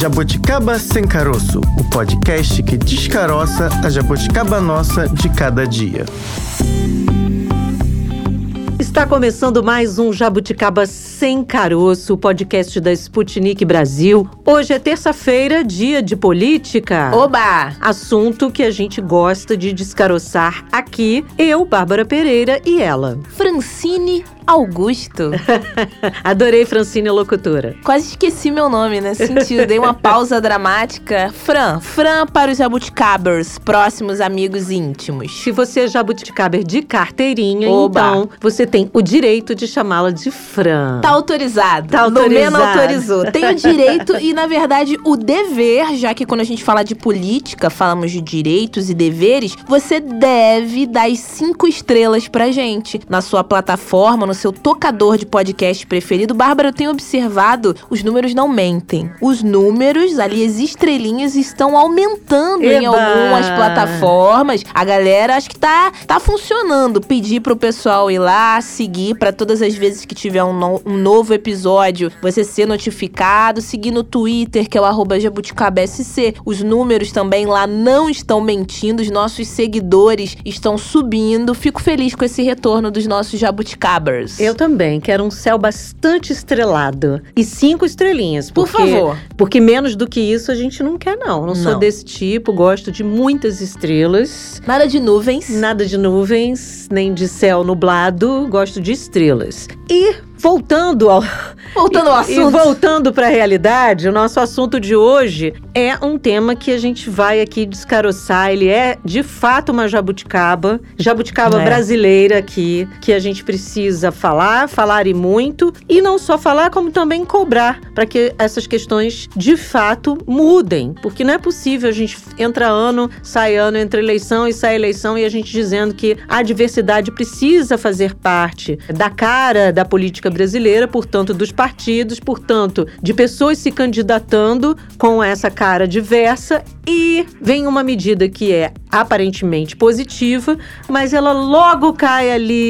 Jabuticaba Sem Caroço, o podcast que descaroça a jabuticaba nossa de cada dia. Está começando mais um Jabuticaba Sem Caroço, o podcast da Sputnik Brasil. Hoje é terça-feira, dia de política. Oba! Assunto que a gente gosta de descaroçar aqui, eu, Bárbara Pereira, e ela, Francine Augusto. Adorei Francine locutora. Quase esqueci meu nome nesse sentido, dei uma pausa dramática. Fran para os jabuticabers, próximos amigos íntimos. Se você é jabuticaber de carteirinha, Oba. então você tem o direito de chamá-la de Fran. Tá autorizado. Tá autorizado. Lumena autorizou. Tem o direito e, na verdade, o dever, já que quando a gente fala de política, falamos de direitos e deveres, você deve dar as 5 estrelas pra gente na sua plataforma, no seu tocador de podcast preferido. Bárbara, eu tenho observado, os números não mentem. Os números ali, as estrelinhas estão aumentando em algumas plataformas. A galera acho que tá funcionando. Pedir pro pessoal ir lá, seguir, pra todas as vezes que tiver um novo episódio, você ser notificado. Seguir no Twitter, que é o @jabuticabasc. Os números também lá não estão mentindo. Os nossos seguidores estão subindo. Fico feliz com esse retorno dos nossos jabuticabers. Eu também, quero um céu bastante estrelado. E 5 estrelinhas. Por favor. Porque menos do que isso a gente não quer, não. Não sou desse tipo, gosto de muitas estrelas. Nada de nuvens. Nada de nuvens, nem de céu nublado. Gosto de estrelas. E voltando ao assunto. E voltando para a realidade, o nosso assunto de hoje é um tema que a gente vai aqui descaroçar. Ele é, de fato, uma jabuticaba brasileira aqui, que a gente precisa falar e muito. E não só falar, como também cobrar, para que essas questões, de fato, mudem. Porque não é possível a gente entra ano, entra eleição e sai eleição, e a gente dizendo que a diversidade precisa fazer parte da cara da política brasileira, portanto, dos partidos, portanto, de pessoas se candidatando com essa cara diversa, e vem uma medida que é aparentemente positiva, mas ela logo cai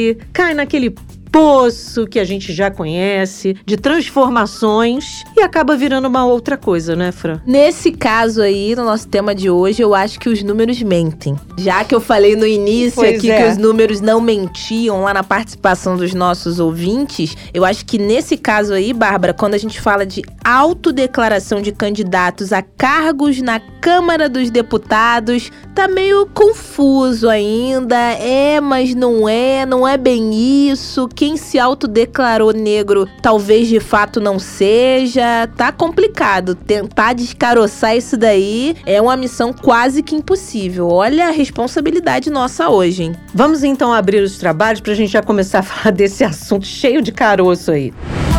naquele poço que a gente já conhece, de transformações, e acaba virando uma outra coisa, né, Fran? Nesse caso aí, no nosso tema de hoje, eu acho que os números mentem. Já que eu falei no início que os números não mentiam lá na participação dos nossos ouvintes, eu acho que nesse caso aí, Bárbara, quando a gente fala de autodeclaração de candidatos a cargos na Câmara dos Deputados, tá meio confuso ainda. Mas não é bem isso. Quem se autodeclarou negro talvez de fato não seja. Tá complicado. Tentar descaroçar isso daí é uma missão quase que impossível. Olha a responsabilidade nossa hoje, hein? Vamos então abrir os trabalhos pra gente já começar a falar desse assunto cheio de caroço aí.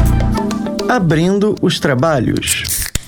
Abrindo os trabalhos.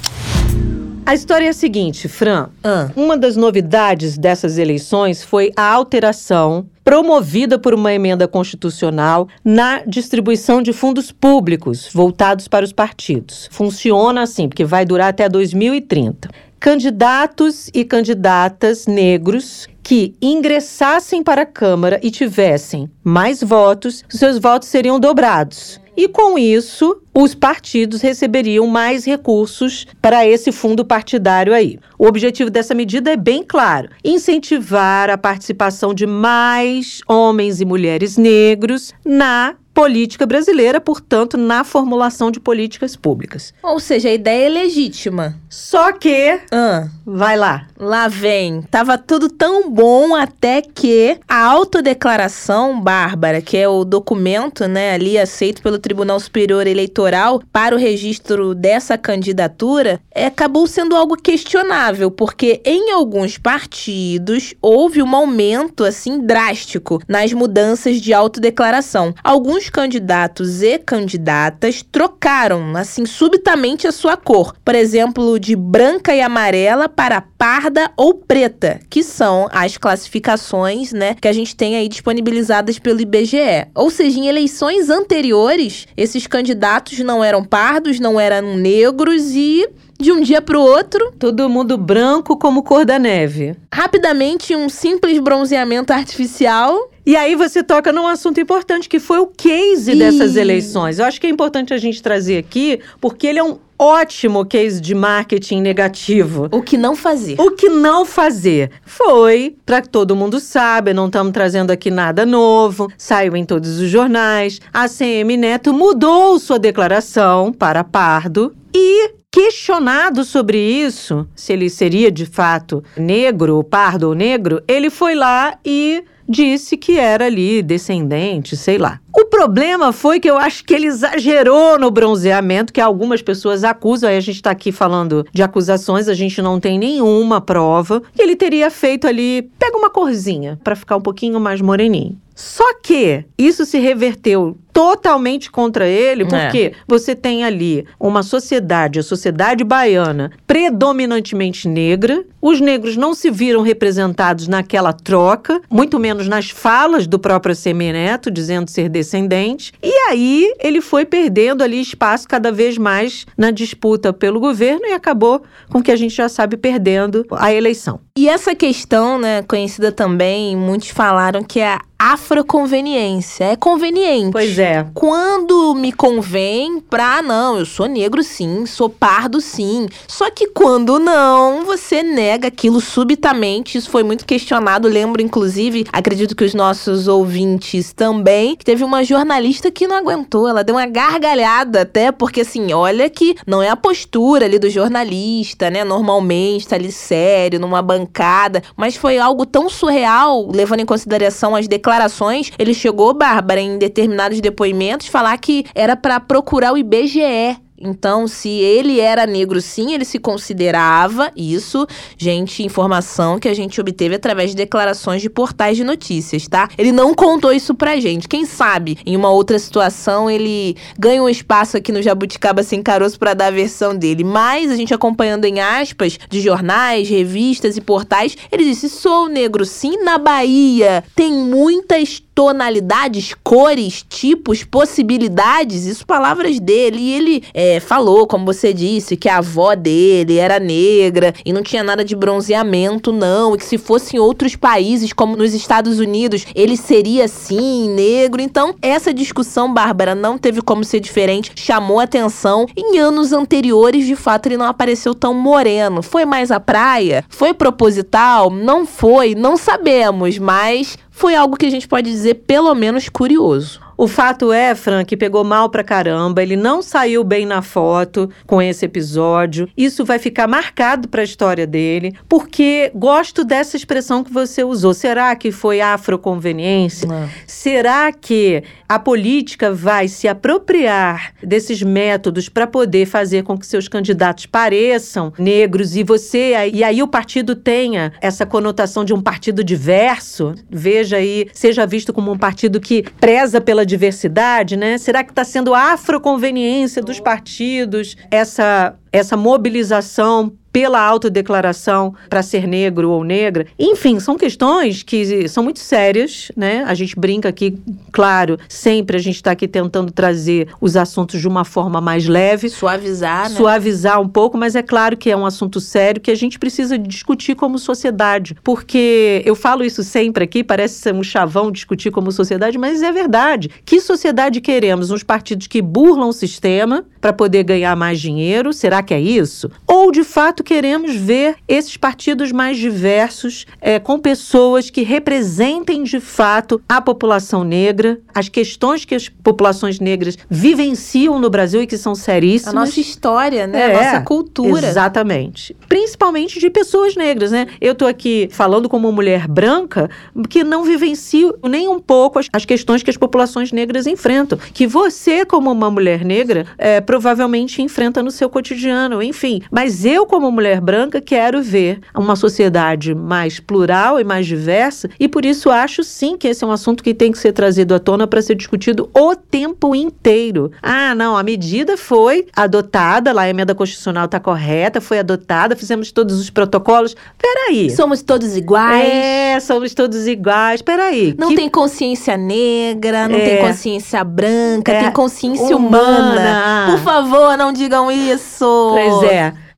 A história é a seguinte, Fran. Uma das novidades dessas eleições foi a alteração promovida por uma emenda constitucional na distribuição de fundos públicos voltados para os partidos. Funciona assim, porque vai durar até 2030. Candidatos e candidatas negros que ingressassem para a Câmara e tivessem mais votos, seus votos seriam dobrados. E com isso, os partidos receberiam mais recursos para esse fundo partidário aí. O objetivo dessa medida é bem claro: incentivar a participação de mais homens e mulheres negros na política brasileira, portanto, na formulação de políticas públicas. Ou seja, a ideia é legítima. Só que... vai lá. Lá vem. Tava tudo tão bom até que a autodeclaração, Bárbara, que é o documento, né, ali aceito pelo Tribunal Superior Eleitoral para o registro dessa candidatura, acabou sendo algo questionável, porque em alguns partidos houve um aumento, assim, drástico nas mudanças de autodeclaração. Alguns candidatos e candidatas trocaram, assim, subitamente a sua cor. Por exemplo, de branca e amarela para parda ou preta, que são as classificações, né, que a gente tem aí disponibilizadas pelo IBGE. Ou seja, em eleições anteriores, esses candidatos não eram pardos, não eram negros e... de um dia pro outro, todo mundo branco como cor da neve. Rapidamente, um simples bronzeamento artificial. E aí você toca num assunto importante, que foi o case dessas eleições. Eu acho que é importante a gente trazer aqui, porque ele é ótimo case de marketing negativo. O que não fazer? O que não fazer foi, para que todo mundo saiba, não estamos trazendo aqui nada novo, saiu em todos os jornais, ACM Neto mudou sua declaração para pardo e, questionado sobre isso, se ele seria de fato negro, pardo ou negro, ele foi lá e disse que era ali descendente, sei lá. O problema foi que eu acho que ele exagerou no bronzeamento, que algumas pessoas acusam, aí a gente tá aqui falando de acusações, a gente não tem nenhuma prova, que ele teria feito ali, pega uma corzinha, pra ficar um pouquinho mais moreninho. Só que isso se reverteu totalmente contra ele, porque você tem ali uma sociedade, a sociedade baiana, predominantemente negra. Os negros não se viram representados naquela troca, muito menos nas falas do próprio ACM Neto, dizendo ser descendente. E aí ele foi perdendo ali espaço cada vez mais na disputa pelo governo e acabou com que a gente já sabe perdendo a eleição. E essa questão, né, conhecida também, muitos falaram que é a afroconveniência. É conveniente. Pois é. Quando me convém não, eu sou negro sim, sou pardo sim. Só que quando não, você nega aquilo subitamente. Isso foi muito questionado. Lembro, inclusive, acredito que os nossos ouvintes também, que teve uma jornalista que não aguentou. Ela deu uma gargalhada até, porque assim, olha que não é a postura ali do jornalista, né? Normalmente tá ali sério, numa bancada. Mas foi algo tão surreal, levando em consideração as declarações. Ele chegou, Bárbara, em determinados depoimentos, falar que era para procurar o IBGE. Então, se ele era negro, sim, ele se considerava isso. Gente, informação que a gente obteve através de declarações de portais de notícias, tá? Ele não contou isso pra gente. Quem sabe, em uma outra situação, ele ganha um espaço aqui no Jabuticaba Sem Caroço pra dar a versão dele. Mas, a gente acompanhando em aspas de jornais, revistas e portais, ele disse, sou negro, sim, na Bahia tem muitas tonalidades, cores, tipos, possibilidades, isso palavras dele, e ele falou, como você disse, que a avó dele era negra e não tinha nada de bronzeamento, não, e que se fosse em outros países, como nos Estados Unidos, ele seria sim negro. Então, essa discussão, Bárbara, não teve como ser diferente, chamou atenção. Em anos anteriores, de fato, ele não apareceu tão moreno. Foi mais a praia? Foi proposital? Não foi? Não sabemos, mas foi algo que a gente pode dizer pelo menos curioso. O fato é, Fran, que pegou mal pra caramba, ele não saiu bem na foto com esse episódio. Isso vai ficar marcado pra história dele, porque gosto dessa expressão que você usou. Será que foi afroconveniência? Será que a política vai se apropriar desses métodos para poder fazer com que seus candidatos pareçam negros e aí o partido tenha essa conotação de um partido diverso? Veja aí, seja visto como um partido que preza pela diversidade, né? Será que está sendo a afroconveniência dos partidos, essa mobilização pela autodeclaração para ser negro ou negra? Enfim, são questões que são muito sérias, né? A gente brinca aqui, claro, sempre a gente está aqui tentando trazer os assuntos de uma forma mais leve. Suavizar, né? Suavizar um pouco, mas é claro que é um assunto sério que a gente precisa discutir como sociedade. Porque eu falo isso sempre aqui, parece ser um chavão discutir como sociedade, mas é verdade. Que sociedade queremos? Uns partidos que burlam o sistema para poder ganhar mais dinheiro? Será que é isso? Ou, de fato, queremos ver esses partidos mais diversos, com pessoas que representem de fato a população negra, as questões que as populações negras vivenciam no Brasil e que são seríssimas. A nossa história, né? A nossa cultura. Exatamente. Principalmente de pessoas negras, né? Eu tô aqui falando como mulher branca que não vivencio nem um pouco as questões que as populações negras enfrentam, que você, como uma mulher negra, provavelmente enfrenta no seu cotidiano, enfim. Mas eu, como mulher branca, quero ver uma sociedade mais plural e mais diversa, e por isso acho sim que esse é um assunto que tem que ser trazido à tona para ser discutido o tempo inteiro. Ah, não, a medida foi adotada, lá a emenda constitucional está correta, foi adotada, fizemos todos os protocolos. Peraí. Somos todos iguais. Somos todos iguais. Peraí. Não tem consciência negra, não tem consciência branca, tem consciência humana. Por favor, não digam isso. Pois é.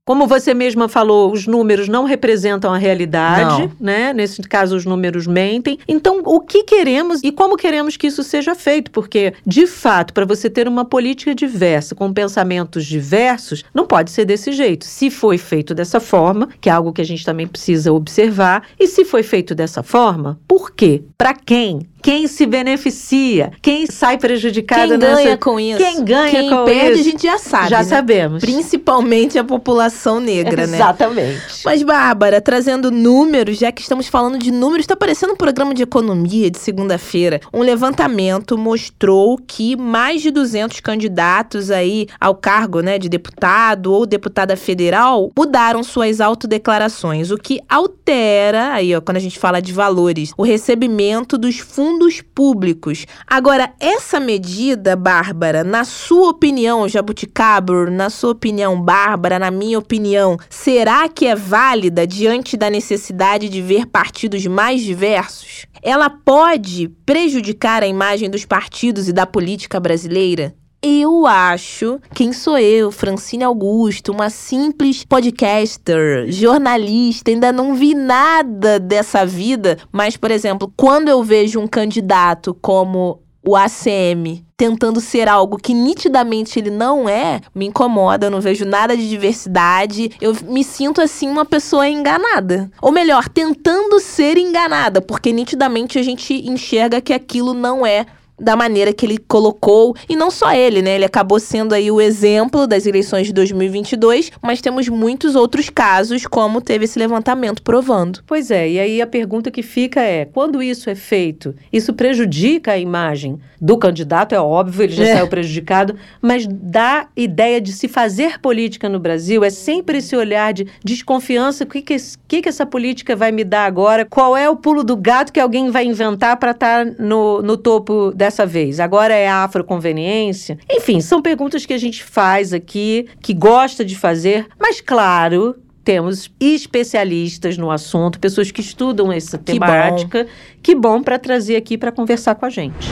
Como você mesma falou, os números não representam a realidade, né? Nesse caso, os números mentem. Então, o que queremos e como queremos que isso seja feito? Porque, de fato, para você ter uma política diversa, com pensamentos diversos, não pode ser desse jeito. Se foi feito dessa forma, que é algo que a gente também precisa observar, e se foi feito dessa forma, por quê? Para quem? Quem se beneficia? Quem sai prejudicado Quem ganha com isso? Quem ganha Quem com perde, isso? a gente já sabe, Já né? sabemos. Principalmente a população negra, né? Exatamente. Mas, Bárbara, trazendo números, já que estamos falando de números, está parecendo um programa de economia de segunda-feira. Um levantamento mostrou que mais de 200 candidatos aí ao cargo, né, de deputado ou deputada federal mudaram suas autodeclarações, o que altera, aí, ó, quando a gente fala de valores, o recebimento dos fundos públicos. Agora, essa medida, Bárbara, na sua opinião, Jabuticaba, na sua opinião, Bárbara, na minha opinião, será que é válida diante da necessidade de ver partidos mais diversos? Ela pode prejudicar a imagem dos partidos e da política brasileira? Eu acho, quem sou eu, Francine Augusto, uma simples podcaster, jornalista, ainda não vi nada dessa vida, mas, por exemplo, quando eu vejo um candidato como o ACM tentando ser algo que nitidamente ele não é, me incomoda, eu não vejo nada de diversidade, eu me sinto assim uma pessoa enganada. Ou melhor, tentando ser enganada, porque nitidamente a gente enxerga que aquilo não é da maneira que ele colocou, e não só ele, né? Ele acabou sendo aí o exemplo das eleições de 2022, mas temos muitos outros casos, como teve esse levantamento provando. Pois é, e aí a pergunta que fica é, quando isso é feito, isso prejudica a imagem do candidato? É óbvio, ele já saiu prejudicado, mas dá ideia de se fazer política no Brasil, é sempre esse olhar de desconfiança, o que essa política vai me dar agora? Qual é o pulo do gato que alguém vai inventar para estar no topo dessa vez? Agora é a afroconveniência? Enfim, são perguntas que a gente faz aqui, que gosta de fazer, mas claro, temos especialistas no assunto, pessoas que estudam essa temática. Que bom para trazer aqui para conversar com a gente.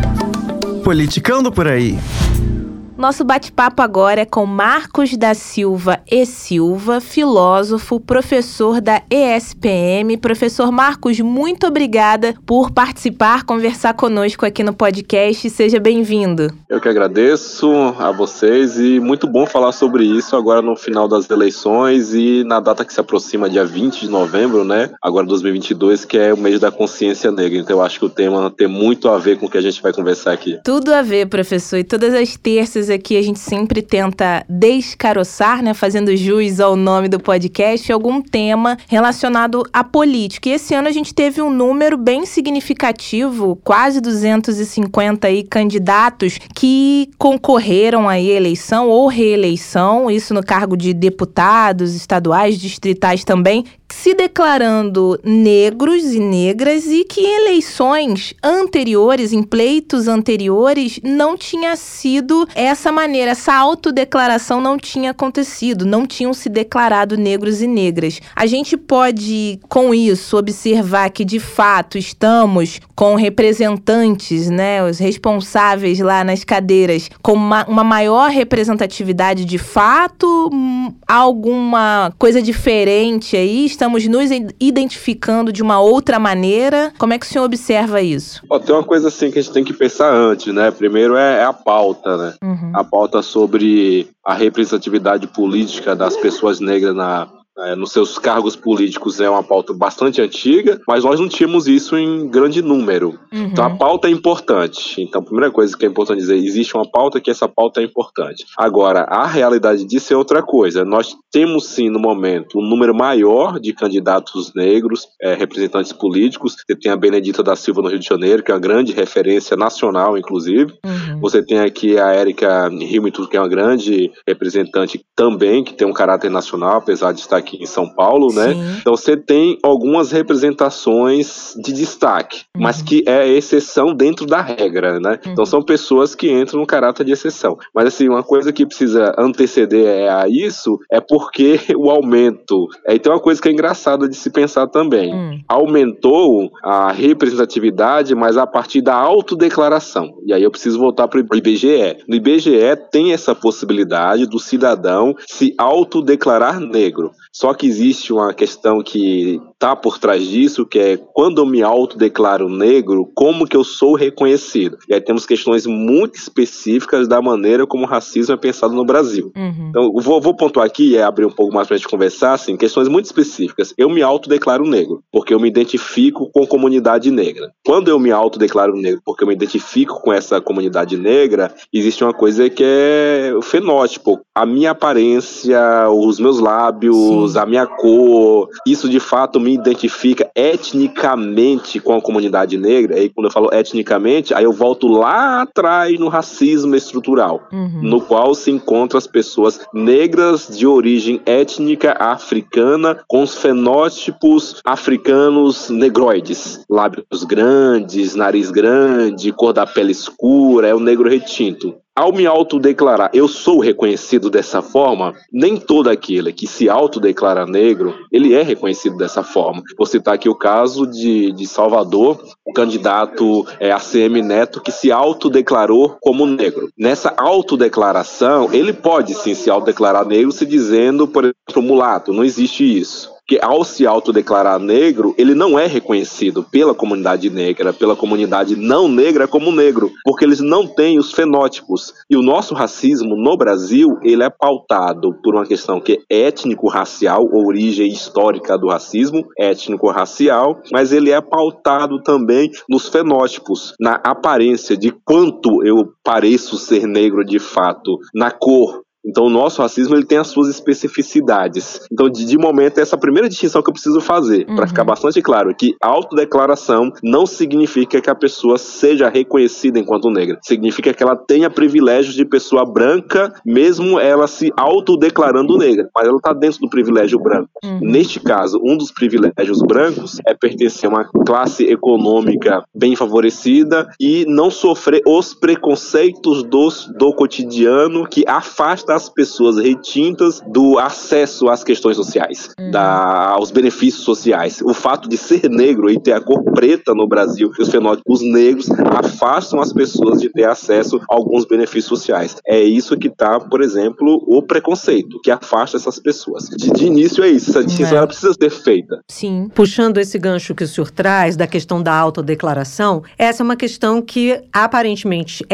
Politicando por aí. Nosso bate-papo agora é com Marcos da Silva e Silva, filósofo, professor da ESPM. Professor Marcos, muito obrigada por participar, conversar conosco aqui no podcast. Seja bem-vindo. Eu que agradeço a vocês e muito bom falar sobre isso agora no final das eleições e na data que se aproxima, dia 20 de novembro, né? Agora 2022, que é o mês da consciência negra. Então eu acho que o tema tem muito a ver com o que a gente vai conversar aqui. Tudo a ver, professor. E todas as terças aqui a gente sempre tenta descaroçar, né, fazendo jus ao nome do podcast, algum tema relacionado à política. E esse ano a gente teve um número bem significativo, quase 250 aí candidatos que concorreram à eleição ou reeleição, isso no cargo de deputados estaduais, distritais também, se declarando negros e negras, e que em eleições anteriores, em pleitos anteriores, não tinha sido essa maneira, essa autodeclaração não tinha acontecido, não tinham se declarado negros e negras. A gente pode, com isso, observar que, de fato, estamos com representantes, né, os responsáveis lá nas cadeiras, com uma maior representatividade de fato, alguma coisa diferente aí, estamos nos identificando de uma outra maneira. Como é que o senhor observa isso? Tem uma coisa assim que a gente tem que pensar antes, né? Primeiro é a pauta, né? A pauta sobre a representatividade política das pessoas negras nos seus cargos políticos é uma pauta bastante antiga, mas nós não tínhamos isso em grande número. Então a pauta é importante. Então a primeira coisa que é importante dizer, existe uma pauta que essa pauta é importante. Agora, a realidade disso é outra coisa. Nós temos sim no momento um número maior de candidatos negros, representantes políticos. Você tem a Benedita da Silva no Rio de Janeiro, que é uma grande referência nacional, inclusive. Você tem aqui a Érica Hamilton, que é uma grande representante também, que tem um caráter nacional, apesar de estar aqui em São Paulo, né? Sim. Então você tem algumas representações de destaque, mas que é exceção dentro da regra, né? Então são pessoas que entram no caráter de exceção. Mas assim, uma coisa que precisa anteceder a isso é porque o aumento... Então é uma coisa que é engraçada de se pensar também. Aumentou a representatividade, mas a partir da autodeclaração. E aí eu preciso voltar para o IBGE. No IBGE tem essa possibilidade do cidadão se autodeclarar negro. Só que existe uma questão que está por trás disso, que é quando eu me autodeclaro negro, como que eu sou reconhecido? E aí temos questões muito específicas da maneira como o racismo é pensado no Brasil. Então, eu vou pontuar aqui e abrir um pouco mais para a gente conversar, assim, questões muito específicas. Eu me autodeclaro negro, porque eu me identifico com a comunidade negra. Quando eu me autodeclaro negro, porque eu me identifico com essa comunidade negra, existe uma coisa que é o fenótipo. A minha aparência, os meus lábios, a minha cor, isso de fato me identifica etnicamente com a comunidade negra. E quando eu falo etnicamente, aí eu volto lá atrás no racismo estrutural, no qual se encontram as pessoas negras de origem étnica africana com os fenótipos africanos negroides. Lábios grandes, nariz grande, cor da pele escura, é o negro retinto. Ao me autodeclarar, eu sou reconhecido dessa forma, nem todo aquele que se autodeclara negro, ele é reconhecido dessa forma. Vou citar aqui o caso de Salvador, o candidato ACM Neto, que se autodeclarou como negro. Nessa autodeclaração, ele pode sim se autodeclarar negro se dizendo, por exemplo, mulato, não existe isso. Que ao se autodeclarar negro, ele não é reconhecido pela comunidade negra, pela comunidade não negra como negro, porque eles não têm os fenótipos. E o nosso racismo no Brasil, ele é pautado por uma questão que é étnico-racial, origem histórica do racismo, étnico-racial, mas ele é pautado também nos fenótipos, na aparência de quanto eu pareço ser negro de fato, na cor. Então o nosso racismo ele tem as suas especificidades. Então de momento essa é a primeira distinção que eu preciso fazer, para ficar bastante claro, que autodeclaração não significa que a pessoa seja reconhecida enquanto negra. Significa que ela tenha privilégios de pessoa branca, mesmo ela se autodeclarando negra, mas ela está dentro do privilégio branco. Neste caso, um dos privilégios brancos é pertencer a uma classe econômica bem favorecida e não sofrer os preconceitos do cotidiano que afasta as pessoas retintas do acesso às questões sociais, aos benefícios sociais. O fato de ser negro e ter a cor preta no Brasil, os fenótipos negros afastam as pessoas de ter acesso a alguns benefícios sociais. É isso que está, por exemplo, o preconceito, que afasta essas pessoas. De início é isso, essa distinção ela precisa ser feita. Sim. Puxando esse gancho que o senhor traz, da questão da autodeclaração, essa é uma questão que aparentemente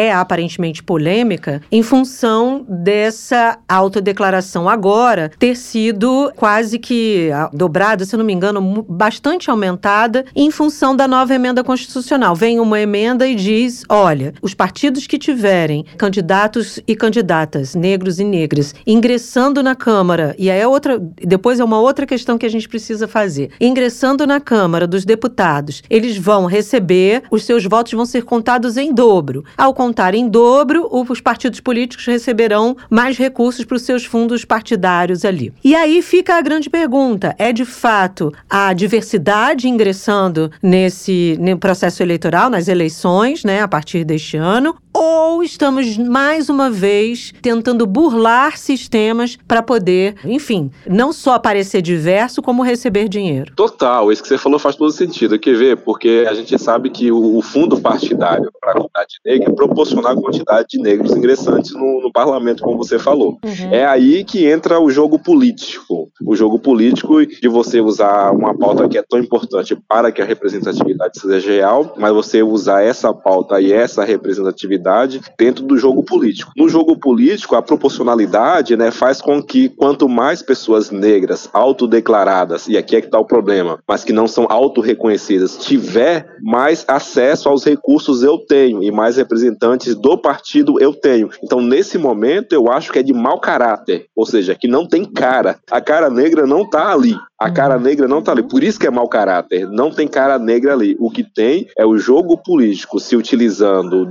polêmica em função dessa autodeclaração agora ter sido quase que dobrada, se eu não me engano, bastante aumentada em função da nova emenda constitucional. Vem uma emenda e diz, olha, os partidos que tiverem candidatos e candidatas negros e negras ingressando na Câmara, e aí depois é uma outra questão que a gente precisa fazer, ingressando na Câmara dos Deputados, eles vão receber, os seus votos vão ser contados em dobro. Ao contar em dobro, os partidos políticos receberão mais recursos para os seus fundos partidários ali. E aí fica a grande pergunta, é de fato a diversidade ingressando no processo eleitoral, nas eleições, né, a partir deste ano, ou estamos mais uma vez tentando burlar sistemas para poder, enfim, não só parecer diverso, como receber dinheiro? Total, isso que você falou faz todo sentido. Quer ver? Porque a gente sabe que o fundo partidário para a comunidade negra é proporcionar a quantidade de negros ingressantes no parlamento, como você falou. É aí que entra o jogo político. O jogo político de você usar uma pauta que é tão importante para que a representatividade seja real, mas você usar essa pauta e essa representatividade dentro do jogo político. No jogo político, a proporcionalidade, né, faz com que quanto mais pessoas negras autodeclaradas, e aqui é que está o problema, mas que não são autorreconhecidas, tiver, mais acesso aos recursos eu tenho e mais representantes do partido eu tenho. Então, nesse momento, eu acho que é de mau caráter, ou seja, que não tem cara. A cara negra não está ali. A cara negra não tá ali. Por isso que é mau caráter. Não tem cara negra ali. O que tem é o jogo político se utilizando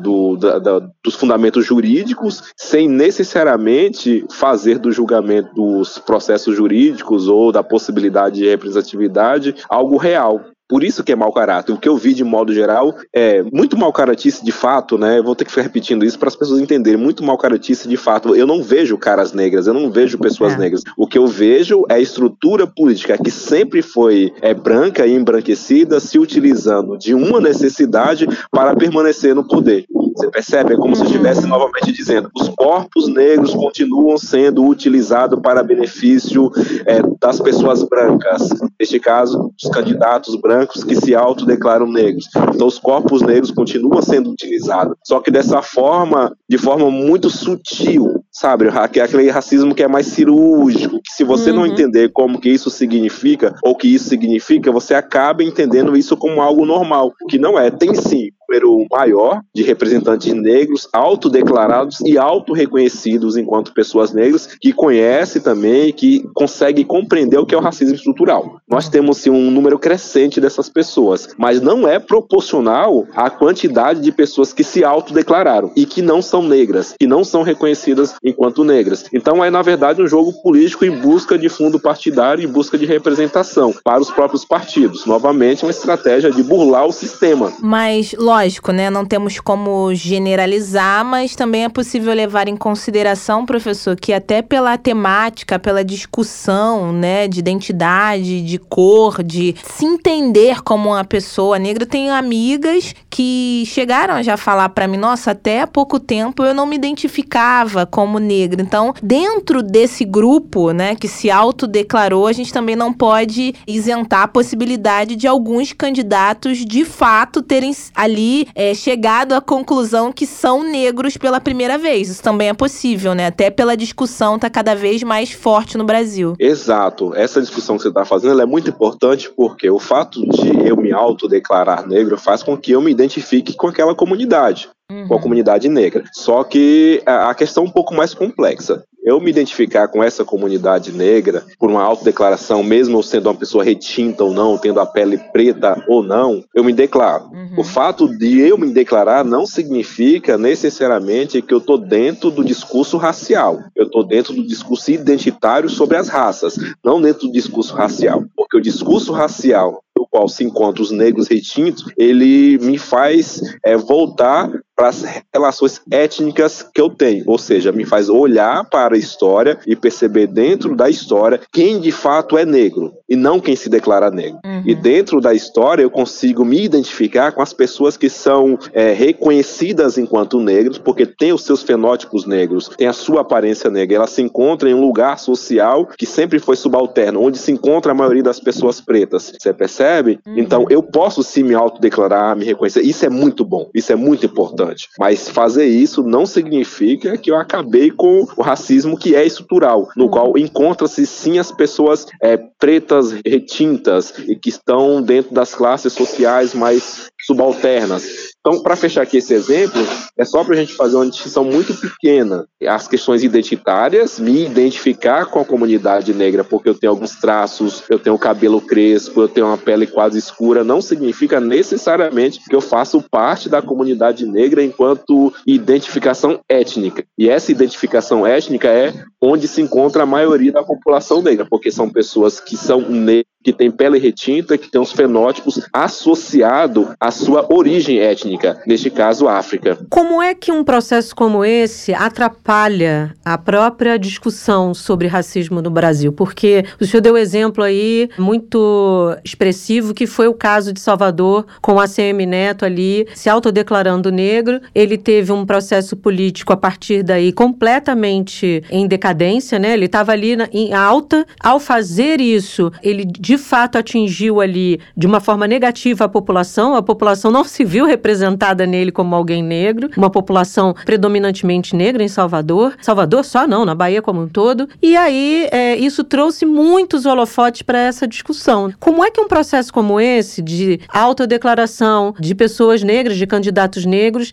dos fundamentos jurídicos sem necessariamente fazer do julgamento dos processos jurídicos ou da possibilidade de representatividade algo real. Por isso que é mau caráter. O que eu vi de modo geral é muito mau caratice de fato, né? Eu vou ter que ficar repetindo isso para as pessoas entenderem. Muito mau caratice de fato. Eu não vejo caras negras, eu não vejo pessoas negras. O que eu vejo é a estrutura política que sempre foi branca e embranquecida, se utilizando de uma necessidade para permanecer no poder. Você percebe? É como se eu estivesse novamente dizendo: os corpos negros continuam sendo utilizados para benefício das pessoas brancas. Neste caso, os candidatos brancos que se autodeclaram negros. Então, os corpos negros continuam sendo utilizados. Só que dessa forma, de forma muito sutil, sabe? Aquele racismo que é mais cirúrgico, que se você não entender como que isso significa, ou que isso significa, você acaba entendendo isso como algo normal, que não é. Tem sim número maior de representantes negros autodeclarados e autorreconhecidos enquanto pessoas negras, que conhecem também, que conseguem compreender o que é o racismo estrutural. Nós temos sim um número crescente dessas pessoas, mas não é proporcional à quantidade de pessoas que se autodeclararam e que não são negras, que não são reconhecidas enquanto negras. Então é, na verdade, um jogo político em busca de fundo partidário, em busca de representação para os próprios partidos. Novamente, uma estratégia de burlar o sistema. Mas, lógico, né? Não temos como generalizar, mas também é possível levar em consideração, professor, que até pela temática, pela discussão, né, de identidade, de cor, de se entender como uma pessoa negra, tem amigas que chegaram a já falar pra mim: nossa, até há pouco tempo eu não me identificava como negra. Então, dentro desse grupo, né, que se autodeclarou, a gente também não pode isentar a possibilidade de alguns candidatos de fato terem ali chegado à conclusão que são negros pela primeira vez. Isso também é possível, né? Até pela discussão tá cada vez mais forte no Brasil. Exato. Essa discussão que você está fazendo, ela é muito importante porque o fato de eu me autodeclarar negro faz com que eu me identifique com aquela comunidade, com a comunidade negra. Só que a questão é um pouco mais complexa. Eu me identificar com essa comunidade negra por uma autodeclaração, mesmo eu sendo uma pessoa retinta ou não, tendo a pele preta ou não, eu me declaro. O fato de eu me declarar não significa necessariamente que eu estou dentro do discurso racial. Eu estou dentro do discurso identitário sobre as raças, não dentro do discurso racial. Porque o discurso racial, no qual se encontram os negros retintos, ele me faz voltar para as relações étnicas que eu tenho, ou seja, me faz olhar para a história e perceber dentro da história quem de fato é negro e não quem se declara negro. E dentro da história eu consigo me identificar com as pessoas que são reconhecidas enquanto negros, porque tem os seus fenótipos negros, tem a sua aparência negra, ela se encontra em um lugar social que sempre foi subalterno, onde se encontra a maioria das pessoas pretas. Você percebe? Então eu posso sim me autodeclarar, me reconhecer. Isso é muito bom, isso é muito importante. Mas fazer isso não significa que eu acabei com o racismo que é estrutural, no qual encontra-se sim as pessoas pretas retintas e que estão dentro das classes sociais mais subalternas. Então, para fechar aqui esse exemplo, é só para a gente fazer uma distinção muito pequena. As questões identitárias, me identificar com a comunidade negra porque eu tenho alguns traços, eu tenho cabelo crespo, eu tenho uma pele quase escura, não significa necessariamente que eu faço parte da comunidade negra enquanto identificação étnica. E essa identificação étnica é onde se encontra a maioria da população negra, porque são pessoas que são negras, que têm pele retinta, que têm os fenótipos associados à sua origem étnica, neste caso, África. Como é que um processo como esse atrapalha a própria discussão sobre racismo no Brasil? Porque o senhor deu exemplo aí muito expressivo, que foi o caso de Salvador, com a ACM Neto ali se autodeclarando negro. Ele teve um processo político a partir daí completamente em decadência, né? Ele estava ali em alta. Ao fazer isso, ele de fato atingiu ali de uma forma negativa a população não se viu representada nele como alguém negro, uma população predominantemente negra em Salvador só não, na Bahia como um todo, e aí isso trouxe muitos holofotes para essa discussão. Como é que um processo como esse, de autodeclaração de pessoas negras, de candidatos negros,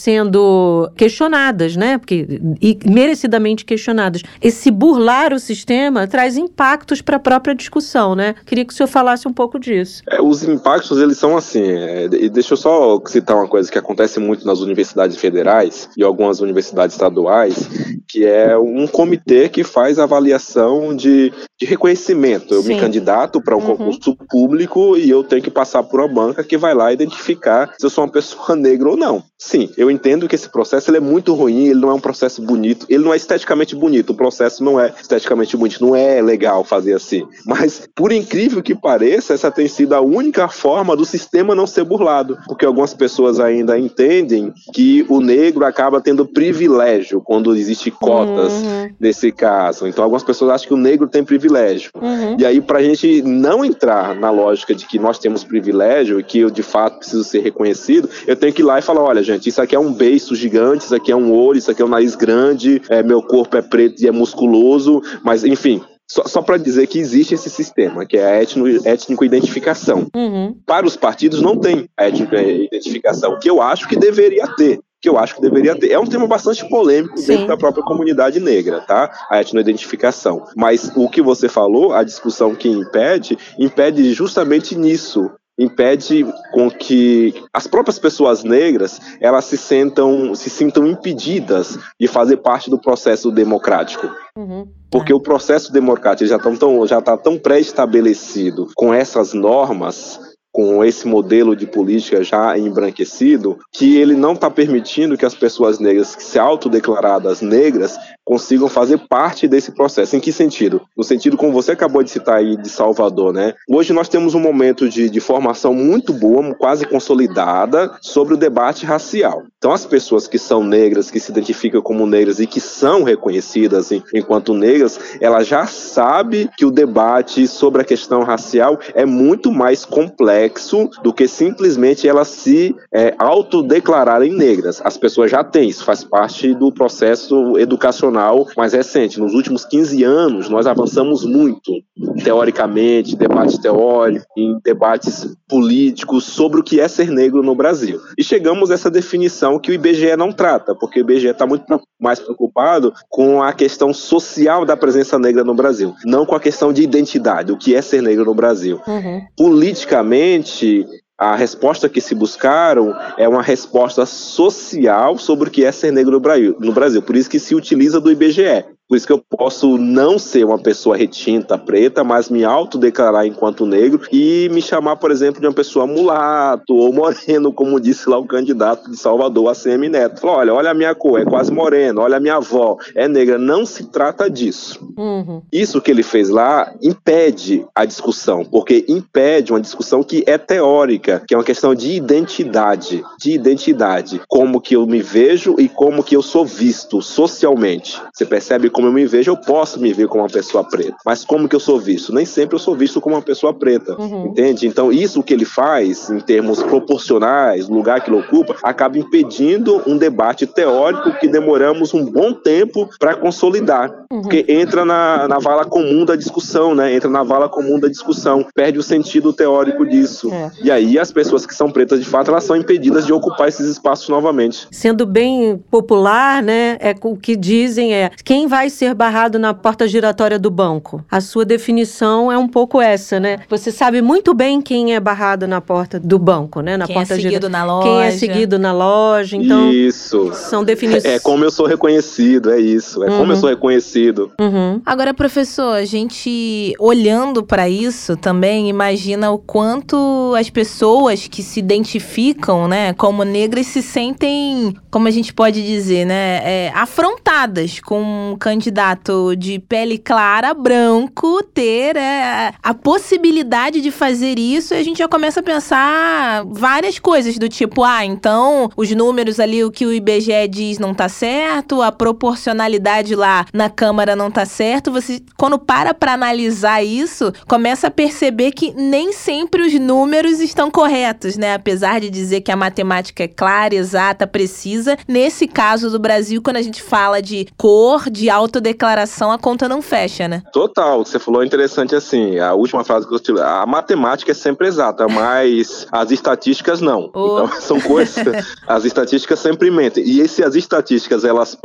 sendo questionadas, né, e merecidamente questionadas, esse burlar o sistema traz impactos para a própria discussão, né? Queria que o senhor falasse um pouco disso. Os impactos, eles são assim, e deixa eu só citar uma coisa que acontece muito nas universidades federais e algumas universidades estaduais, que é um comitê que faz avaliação de reconhecimento. Eu me candidato para um concurso público e eu tenho que passar por uma banca que vai lá identificar se eu sou uma pessoa negra ou não. Sim, eu entendo que esse processo ele é muito ruim, ele não é um processo bonito, ele não é esteticamente bonito, o processo não é esteticamente bonito, não é legal fazer assim. Mas, por incrível que pareça, essa tem sido a única forma do sistema não ser burlado, porque algumas pessoas ainda entendem que o negro acaba tendo privilégio quando existe cotas nesse caso. Então, algumas pessoas acham que o negro tem privilégio. E aí, pra gente não entrar na lógica de que nós temos privilégio e que eu, de fato, preciso ser reconhecido, eu tenho que ir lá e falar, olha, gente, isso aqui é um beiço gigante, isso aqui é um olho, isso aqui é um nariz grande, meu corpo é preto e é musculoso, mas, enfim... Só para dizer que existe esse sistema, que é a étnico-identificação. Para os partidos não tem a étnico-identificação, que eu acho que deveria ter. É um tema bastante polêmico dentro da própria comunidade negra, tá? A etnoidentificação. Mas o que você falou, a discussão que impede justamente nisso. Impede com que as próprias pessoas negras elas se sintam impedidas de fazer parte do processo democrático. Porque o processo democrático já está tão pré-estabelecido com essas normas, com esse modelo de política já embranquecido, que ele não está permitindo que as pessoas negras, que se autodeclaradas negras, consigam fazer parte desse processo. Em que sentido? No sentido, como você acabou de citar aí, de Salvador, né? Hoje nós temos um momento de formação muito boa, quase consolidada, sobre o debate racial. Então, as pessoas que são negras, que se identificam como negras e que são reconhecidas enquanto negras, ela já sabe que o debate sobre a questão racial é muito mais complexo do que simplesmente elas se autodeclararem negras. As pessoas já têm, isso faz parte do processo educacional mais recente. Nos últimos 15 anos, nós avançamos muito, teoricamente, debate teórico, em debates políticos sobre o que é ser negro no Brasil. E chegamos a essa definição que o IBGE não trata, porque o IBGE está muito mais preocupado com a questão social da presença negra no Brasil, não com a questão de identidade, o que é ser negro no Brasil. Politicamente, a resposta que se buscaram é uma resposta social sobre o que é ser negro no Brasil. Por isso que se utiliza do IBGE. Por isso que eu posso não ser uma pessoa retinta, preta, mas me autodeclarar enquanto negro e me chamar, por exemplo, de uma pessoa mulato ou moreno, como disse lá o candidato de Salvador, ACM Neto. Falou, olha a minha cor, é quase morena, olha a minha avó, é negra. Não se trata disso. Isso que ele fez lá impede a discussão, porque impede uma discussão que é teórica, que é uma questão de identidade. Como que eu me vejo e como que eu sou visto socialmente. Você percebe como eu me vejo, eu posso me ver como uma pessoa preta. Mas como que eu sou visto? Nem sempre eu sou visto como uma pessoa preta. Entende? Então, isso que ele faz, em termos proporcionais, o lugar que ele ocupa, acaba impedindo um debate teórico que demoramos um bom tempo para consolidar. Porque entra na vala comum da discussão, né? Perde o sentido teórico disso. E aí, as pessoas que são pretas, de fato, elas são impedidas de ocupar esses espaços novamente. Sendo bem popular, né? O que dizem quem vai ser barrado na porta giratória do banco? A sua definição é um pouco essa, né? Você sabe muito bem quem é barrado na porta do banco, né? Quem é seguido na loja. Quem é seguido na loja. Então, isso. São definições. É como eu sou reconhecido, é isso. É como eu sou reconhecido. Agora, professor, a gente olhando para isso também imagina o quanto as pessoas que se identificam, né, como negras se sentem, como a gente pode dizer, né, afrontadas com um candidato de pele clara, branco, ter a possibilidade de fazer isso, e a gente já começa a pensar várias coisas do tipo, então os números ali, o que o IBGE diz não tá certo, a proporcionalidade lá na Câmara não tá certo. Você, quando para analisar isso, começa a perceber que nem sempre os números estão corretos, né? Apesar de dizer que a matemática é clara, exata, precisa, nesse caso do Brasil, quando a gente fala de cor, de autodeclaração a conta não fecha, né? Total, você falou interessante assim, a última frase que eu tive, a matemática é sempre exata, mas as estatísticas não. Então são coisas, as estatísticas sempre mentem. E se as estatísticas elas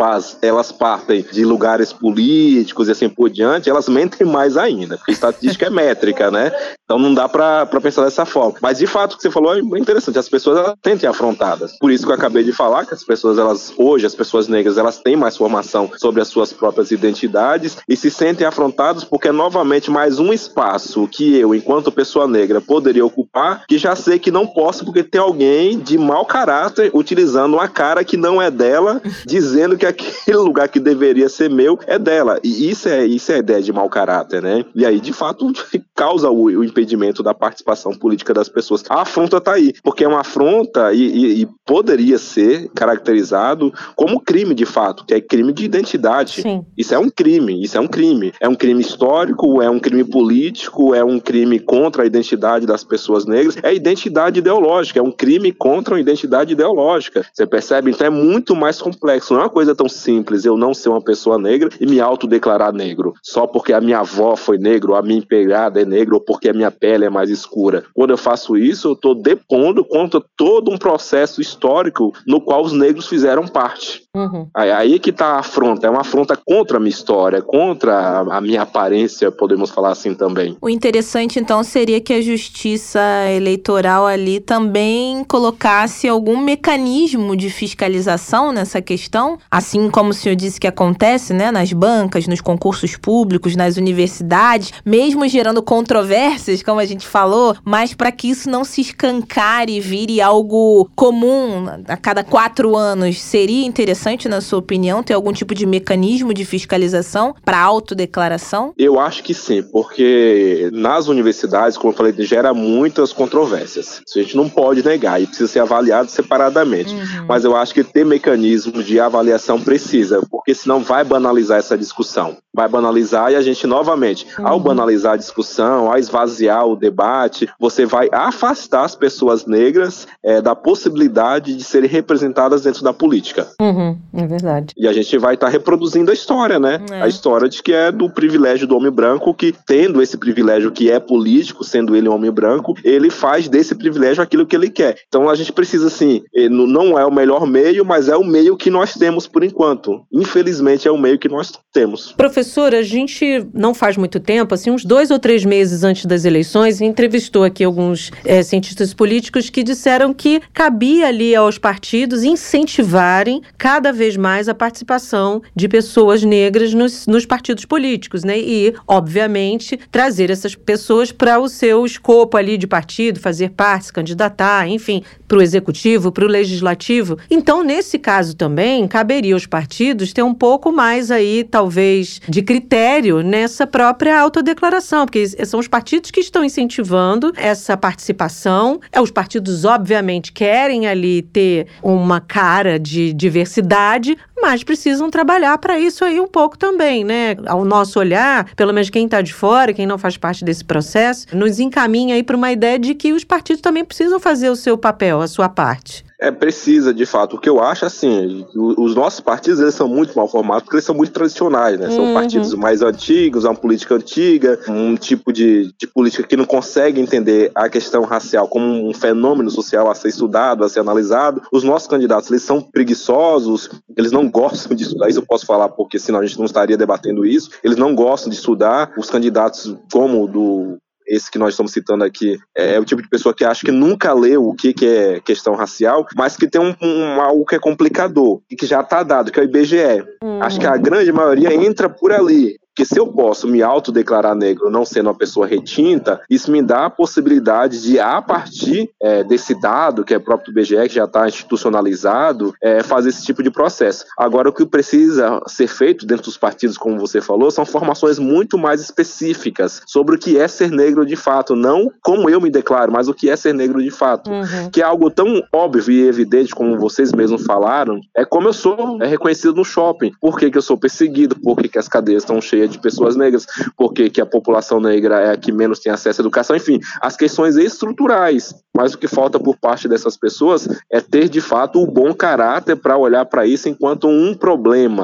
partem de lugares políticos e assim por diante, elas mentem mais ainda, porque estatística é métrica, né? Então não dá pra pensar dessa forma. Mas de fato o que você falou é interessante, as pessoas elas sentem afrontadas. Por isso que eu acabei de falar que as pessoas as pessoas negras, elas têm mais formação sobre as suas próprias identidades e se sentem afrontadas porque é novamente mais um espaço que eu, enquanto pessoa negra, poderia ocupar, que já sei que não posso porque tem alguém de mau caráter utilizando uma cara que não é dela, dizendo que aquele lugar que deveria ser meu é dela. E isso é a ideia de mau caráter, né? E aí, de fato, causa o impedimento da participação política das pessoas. A afronta tá aí, porque é uma afronta e poderia ser caracterizado como crime, de fato, que é crime de identidade. Sim. Isso é um crime. É um crime histórico, é um crime político, é um crime contra a identidade das pessoas negras, é identidade ideológica, é um crime contra a identidade ideológica. Você percebe? Então é muito mais complexo. Não é uma coisa tão simples eu não ser uma pessoa negra e me autodeclarar negro, só porque a minha avó foi negra, ou a minha empregada é negra, ou porque a minha pele é mais escura. Quando eu faço isso, eu estou depondo contra todo um processo histórico no qual os negros fizeram parte. Uhum. Aí que está a afronta, é uma afronta contra a minha história, contra a minha aparência, podemos falar assim também. O interessante, então, seria que a justiça eleitoral ali também colocasse algum mecanismo de fiscalização nessa questão, assim como o senhor disse que acontece, né, nas bancas, nos concursos públicos, nas universidades, mesmo gerando controvérsias, como a gente falou, mas para que isso não se escancare e vire algo comum a cada 4 anos, seria interessante, na sua opinião, ter algum tipo de mecanismo de fiscalização para autodeclaração? Eu acho que sim, porque nas universidades, como eu falei, gera muitas controvérsias. Isso a gente não pode negar e precisa ser avaliado separadamente. Uhum. Mas eu acho que ter mecanismo de avaliação precisa, porque senão vai banalizar essa discussão. Vai banalizar e a gente novamente, ao banalizar a discussão, ao esvaziar o debate, você vai afastar as pessoas negras da possibilidade de serem representadas dentro da política. É verdade. E a gente vai estar reproduzindo a história, né? A história de que é do privilégio do homem branco, que tendo esse privilégio que é político, sendo ele um homem branco, ele faz desse privilégio aquilo que ele quer. Então a gente precisa, assim, não é o melhor meio, mas é o meio que nós temos por enquanto. Infelizmente é o meio que nós temos. Professora, a gente não faz muito tempo, assim, uns 2 ou 3 meses antes das eleições, entrevistou aqui alguns cientistas políticos que disseram que cabia ali aos partidos incentivarem cada vez mais a participação de pessoas negras nos partidos políticos, né? E, obviamente, trazer essas pessoas para o seu escopo ali de partido, fazer parte, se candidatar, enfim, para o executivo, para o legislativo. Então, nesse caso também, caberia aos partidos ter um pouco mais aí, talvez, de critério nessa própria autodeclaração, porque são os partidos que estão incentivando essa participação. Os partidos, obviamente, querem ali ter uma cara de diversidade, mas precisam trabalhar para isso aí um pouco também, né? Ao nosso olhar, pelo menos quem está de fora, quem não faz parte desse processo, nos encaminha aí para uma ideia de que os partidos também precisam fazer o seu papel, a sua parte. Precisa, de fato. O que eu acho, assim, os nossos partidos, eles são muito mal formados, porque eles são muito tradicionais, né? São partidos mais antigos, uma política antiga, um tipo de política que não consegue entender a questão racial como um fenômeno social a ser estudado, a ser analisado. Os nossos candidatos, eles são preguiçosos, eles não gostam de estudar, isso eu posso falar porque senão a gente não estaria debatendo isso. Eles não gostam de estudar. Os candidatos como esse que nós estamos citando aqui, é o tipo de pessoa que acha que nunca leu o que é questão racial, mas que tem algo que é complicador e que já está dado, que é o IBGE. Acho que a grande maioria entra por ali. Porque se eu posso me autodeclarar negro não sendo uma pessoa retinta, isso me dá a possibilidade de, a partir desse dado, que é próprio do IBGE, que já está institucionalizado, fazer esse tipo de processo. Agora, o que precisa ser feito dentro dos partidos, como você falou, são formações muito mais específicas sobre o que é ser negro de fato, não como eu me declaro, mas o que é ser negro de fato. Que é algo tão óbvio e evidente, como vocês mesmos falaram, é como eu sou reconhecido no shopping. Por que eu sou perseguido? Por que as cadeias estão cheias de pessoas negras, porque a população negra é a que menos tem acesso à educação, enfim, as questões estruturais. Mas o que falta por parte dessas pessoas é ter, de fato, o bom caráter para olhar para isso enquanto um problema,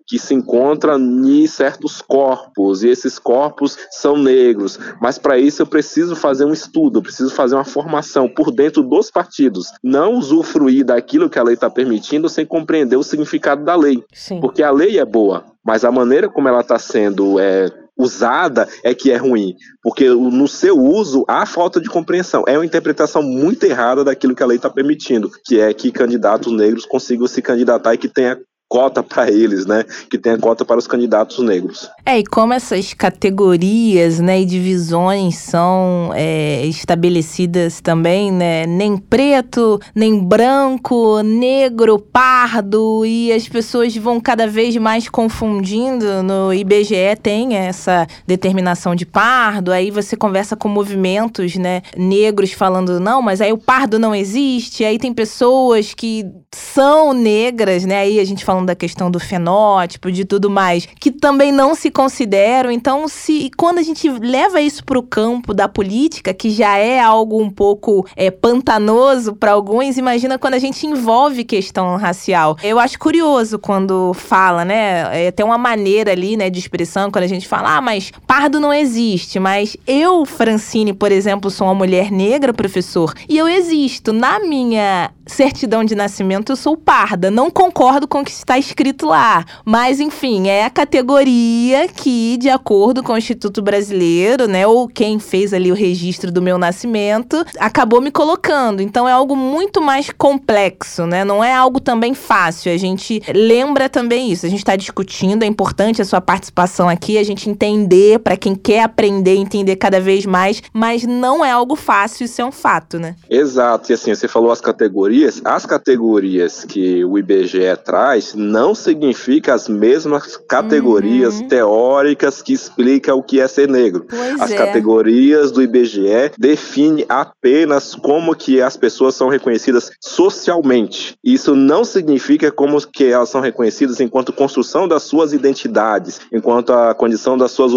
que se encontra em certos corpos, e esses corpos são negros, mas para isso eu preciso fazer um estudo, eu preciso fazer uma formação por dentro dos partidos, não usufruir daquilo que a lei está permitindo sem compreender o significado da lei. Sim. Porque a lei é boa, mas a maneira como ela está sendo usada é que é ruim, porque no seu uso há falta de compreensão, é uma interpretação muito errada daquilo que a lei está permitindo, que é que candidatos negros consigam se candidatar e que tenha cota para eles, né? Que tenha cota para os candidatos negros. E como essas categorias, né, e divisões são estabelecidas também, né? Nem preto, nem branco, negro, pardo, e as pessoas vão cada vez mais confundindo. No IBGE tem essa determinação de pardo, aí você conversa com movimentos, né, negros falando, não, mas aí o pardo não existe, aí tem pessoas que são negras, né, aí a gente falando da questão do fenótipo, de tudo mais, que também não se consideram. Então, quando a gente leva isso para o campo da política, que já é algo um pouco pantanoso para alguns, imagina quando a gente envolve questão racial. Eu acho curioso quando fala, né, tem uma maneira ali, né, de expressão, quando a gente fala, mas pardo não existe, mas eu, Francine, por exemplo, sou uma mulher negra, professor, e eu existo. Na minha certidão de nascimento, eu sou parda. Não concordo com o que está escrito lá. Mas, enfim, é a categoria que, de acordo com o Instituto Brasileiro, né, ou quem fez ali o registro do meu nascimento, acabou me colocando. Então, é algo muito mais complexo, né? Não é algo também fácil. A gente lembra também isso. A gente está discutindo, é importante a sua participação aqui, a gente entender, para quem quer aprender, entender cada vez mais, mas não é algo fácil, isso é um fato, né? Exato. E assim, você falou as categorias que o IBGE traz não significa as mesmas categorias teóricas que explicam o que é ser negro. As categorias do IBGE definem apenas como que as pessoas são reconhecidas socialmente. Isso não significa como que elas são reconhecidas enquanto construção das suas identidades, enquanto a condição das suas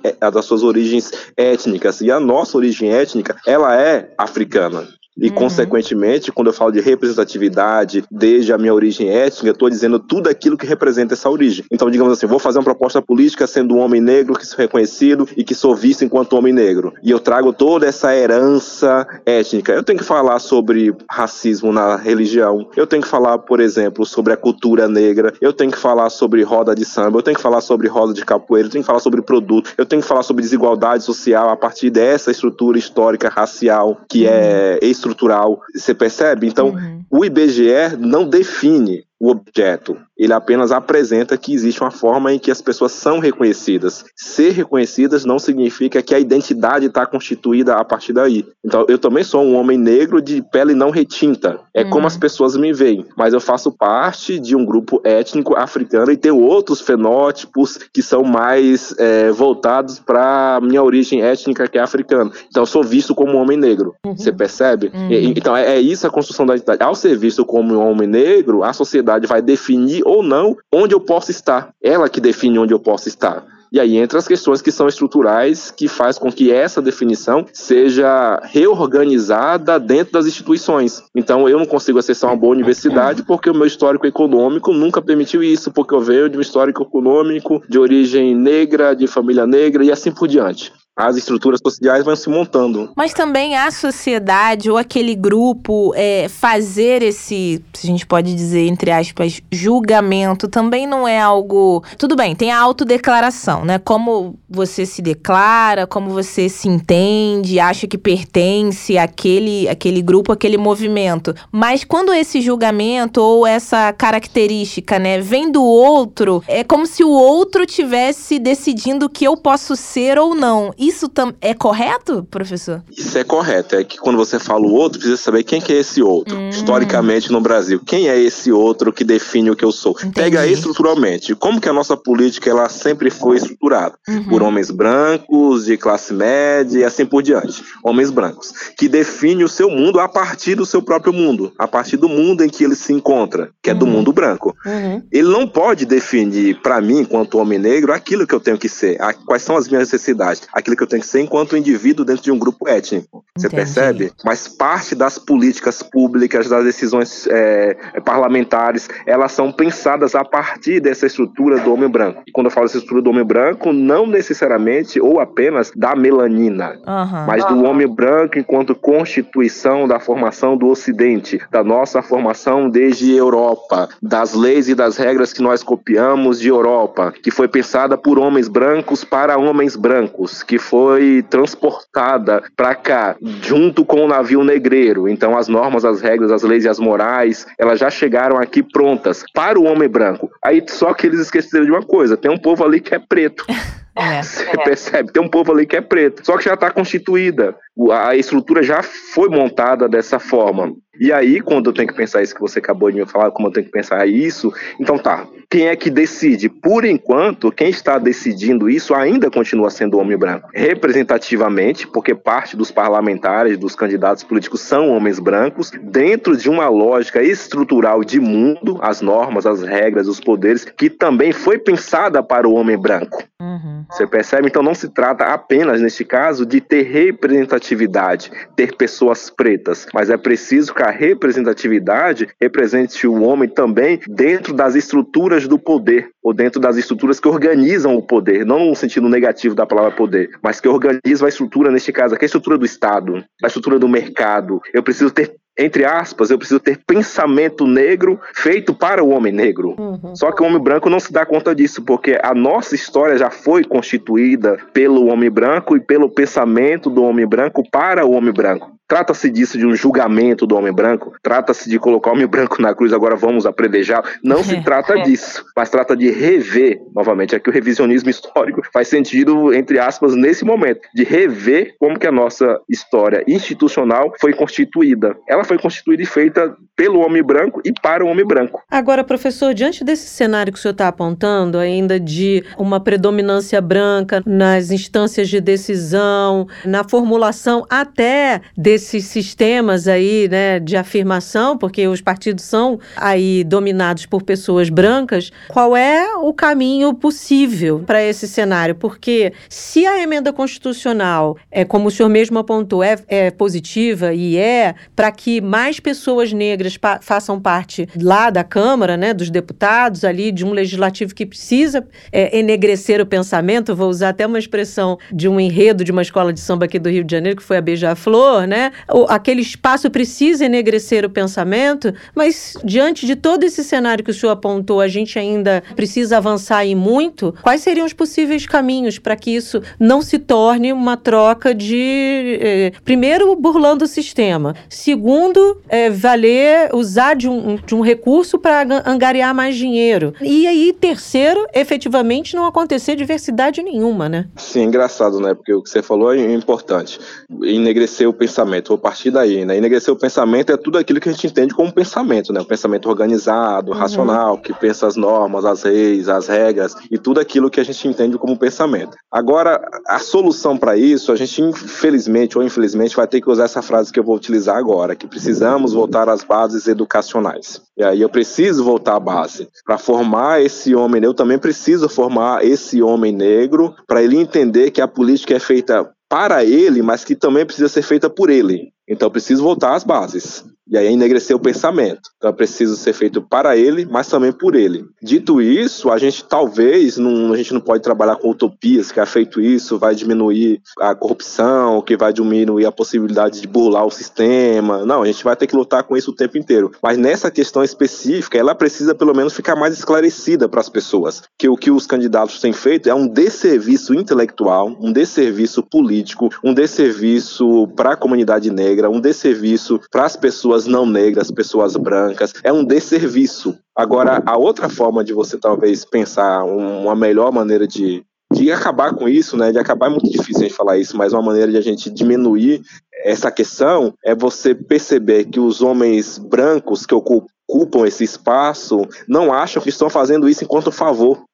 origens étnicas. E a nossa origem étnica, ela é africana. E, consequentemente, quando eu falo de representatividade desde a minha origem étnica, eu estou dizendo tudo aquilo que representa essa origem. Então, digamos assim, vou fazer uma proposta política sendo um homem negro que sou reconhecido e que sou visto enquanto homem negro. E eu trago toda essa herança étnica. Eu tenho que falar sobre racismo na religião. Eu tenho que falar, por exemplo, sobre a cultura negra. Eu tenho que falar sobre roda de samba. Eu tenho que falar sobre roda de capoeira. Eu tenho que falar sobre produto. Eu tenho que falar sobre desigualdade social a partir dessa estrutura histórica racial que é estrutural. Você percebe? Então, o IBGE não define o objeto, ele apenas apresenta que existe uma forma em que as pessoas são reconhecidas. Ser reconhecidas não significa que a identidade está constituída a partir daí. Então, eu também sou um homem negro de pele não retinta. É como as pessoas me veem. Mas eu faço parte de um grupo étnico africano e tenho outros fenótipos que são mais voltados para a minha origem étnica, que é africana. Então, eu sou visto como um homem negro. Você percebe? Então, é isso a construção da identidade. Ao ser visto como um homem negro, a sociedade vai definir ou não onde eu posso estar. Ela que define onde eu posso estar. E aí entra as questões que são estruturais, que faz com que essa definição seja reorganizada dentro das instituições. Então eu não consigo acessar uma boa universidade porque o meu histórico econômico nunca permitiu isso, porque eu venho de um histórico econômico de origem negra, de família negra e assim por diante. As estruturas sociais vão se montando. Mas também a sociedade ou aquele grupo fazer esse, se a gente pode dizer, entre aspas, julgamento, também não é algo... Tudo bem, tem a autodeclaração, né? Como você se declara, como você se entende, acha que pertence àquele grupo, àquele movimento. Mas quando esse julgamento ou essa característica, né, vem do outro, é como se o outro tivesse decidindo o que eu posso ser ou não. Isso é correto, professor? Isso é correto. É que quando você fala o outro, precisa saber quem que é esse outro. Historicamente no Brasil, quem é esse outro que define o que eu sou? Entendi. Pega estruturalmente. Como que a nossa política ela sempre foi estruturada? Por homens brancos, de classe média e assim por diante. Homens brancos. Que define o seu mundo a partir do seu próprio mundo. A partir do mundo em que ele se encontra, que é do mundo branco. Ele não pode definir para mim, enquanto homem negro, aquilo que eu tenho que ser. Quais são as minhas necessidades. Aquilo que eu tenho que ser enquanto indivíduo dentro de um grupo étnico. Você percebe? Mas parte das políticas públicas, das decisões parlamentares, elas são pensadas a partir dessa estrutura do homem branco. E quando eu falo dessa estrutura do homem branco, não necessariamente ou apenas da melanina, mas do homem branco enquanto constituição da formação do Ocidente, da nossa formação desde Europa, das leis e das regras que nós copiamos de Europa, que foi pensada por homens brancos para homens brancos, que foi transportada para cá, junto com o navio negreiro. Então as normas, as regras, as leis e as morais, elas já chegaram aqui prontas para o homem branco. Aí só que eles esqueceram de uma coisa, tem um povo ali que é preto. Você percebe? Tem um povo ali que é preto, só que já está constituída. A estrutura já foi montada dessa forma. E aí, quando eu tenho que pensar isso que você acabou de me falar, como eu tenho que pensar isso, então tá, quem é que decide? Por enquanto, quem está decidindo isso ainda continua sendo o homem branco. Representativamente, porque parte dos parlamentares, dos candidatos políticos são homens brancos, dentro de uma lógica estrutural de mundo, as normas, as regras, os poderes, que também foi pensada para o homem branco. Você percebe? Então não se trata apenas, neste caso, de ter representatividade, ter pessoas pretas, mas é preciso que a representatividade represente o homem também dentro das estruturas do poder, ou dentro das estruturas que organizam o poder, não no sentido negativo da palavra poder, mas que organizam a estrutura, neste caso, aqui a estrutura do Estado, a estrutura do mercado. Eu preciso ter, entre aspas, eu preciso ter pensamento negro feito para o homem negro. Só que o homem branco não se dá conta disso, porque a nossa história já foi constituída pelo homem branco e pelo pensamento do homem branco para o homem branco. Trata-se disso de um julgamento do homem branco? Trata-se de colocar o homem branco na cruz, agora vamos apredejá-lo? Não se trata disso, mas trata de rever, novamente, aqui o revisionismo histórico faz sentido, entre aspas, nesse momento, de rever como que a nossa história institucional foi constituída. Ela foi constituída e feita pelo homem branco e para o homem branco. Agora, professor, diante desse cenário que o senhor está apontando, ainda de uma predominância branca nas instâncias de decisão, na formulação até desses sistemas aí, né, de afirmação, porque os partidos são aí dominados por pessoas brancas, qual é o caminho possível para esse cenário? Porque se a emenda constitucional, como o senhor mesmo apontou, é positiva e para que mais pessoas negras façam parte lá da Câmara, né, dos deputados, ali de um legislativo que precisa enegrecer o pensamento, vou usar até uma expressão de um enredo de uma escola de samba aqui do Rio de Janeiro, que foi a Beija-Flor, né? Aquele espaço precisa enegrecer o pensamento, mas diante de todo esse cenário que o senhor apontou, a gente ainda precisa avançar em muito. Quais seriam os possíveis caminhos para que isso não se torne uma troca de, primeiro, burlando o sistema, segundo, usar de um recurso para angariar mais dinheiro, e aí, terceiro, efetivamente não acontecer diversidade nenhuma, né? Sim, engraçado, né? Porque o que você falou é importante. Enegrecer o pensamento, vou partir daí, né? Enegrecer o pensamento é tudo aquilo que a gente entende como pensamento, né? O pensamento organizado, racional, que pensa as normas, as leis, as regras e tudo aquilo que a gente entende como pensamento. Agora, a solução para isso, a gente infelizmente ou infelizmente vai ter que usar essa frase que eu vou utilizar agora, que precisamos voltar às bases educacionais. E aí eu preciso voltar à base. Para formar esse homem negro, eu também preciso formar esse homem negro para ele entender que a política é feita para ele, mas que também precisa ser feita por ele. Então eu preciso voltar às bases. E aí enegrecer o pensamento. Então é preciso ser feito para ele, mas também por ele. Dito isso, a gente talvez, a gente não pode trabalhar com utopias, que feito isso vai diminuir a corrupção, que vai diminuir a possibilidade de burlar o sistema. Não, a gente vai ter que lutar com isso o tempo inteiro. Mas nessa questão específica, ela precisa pelo menos ficar mais esclarecida para as pessoas. Que o que os candidatos têm feito é um desserviço intelectual, um desserviço político, um desserviço para a comunidade negra, um desserviço para as pessoas não negras, pessoas brancas, é um desserviço. Agora, a outra forma de você talvez pensar uma melhor maneira de acabar com isso, né? De acabar é muito difícil a gente falar isso, mas uma maneira de a gente diminuir essa questão é você perceber que os homens brancos que ocupam esse espaço não acham que estão fazendo isso enquanto favor.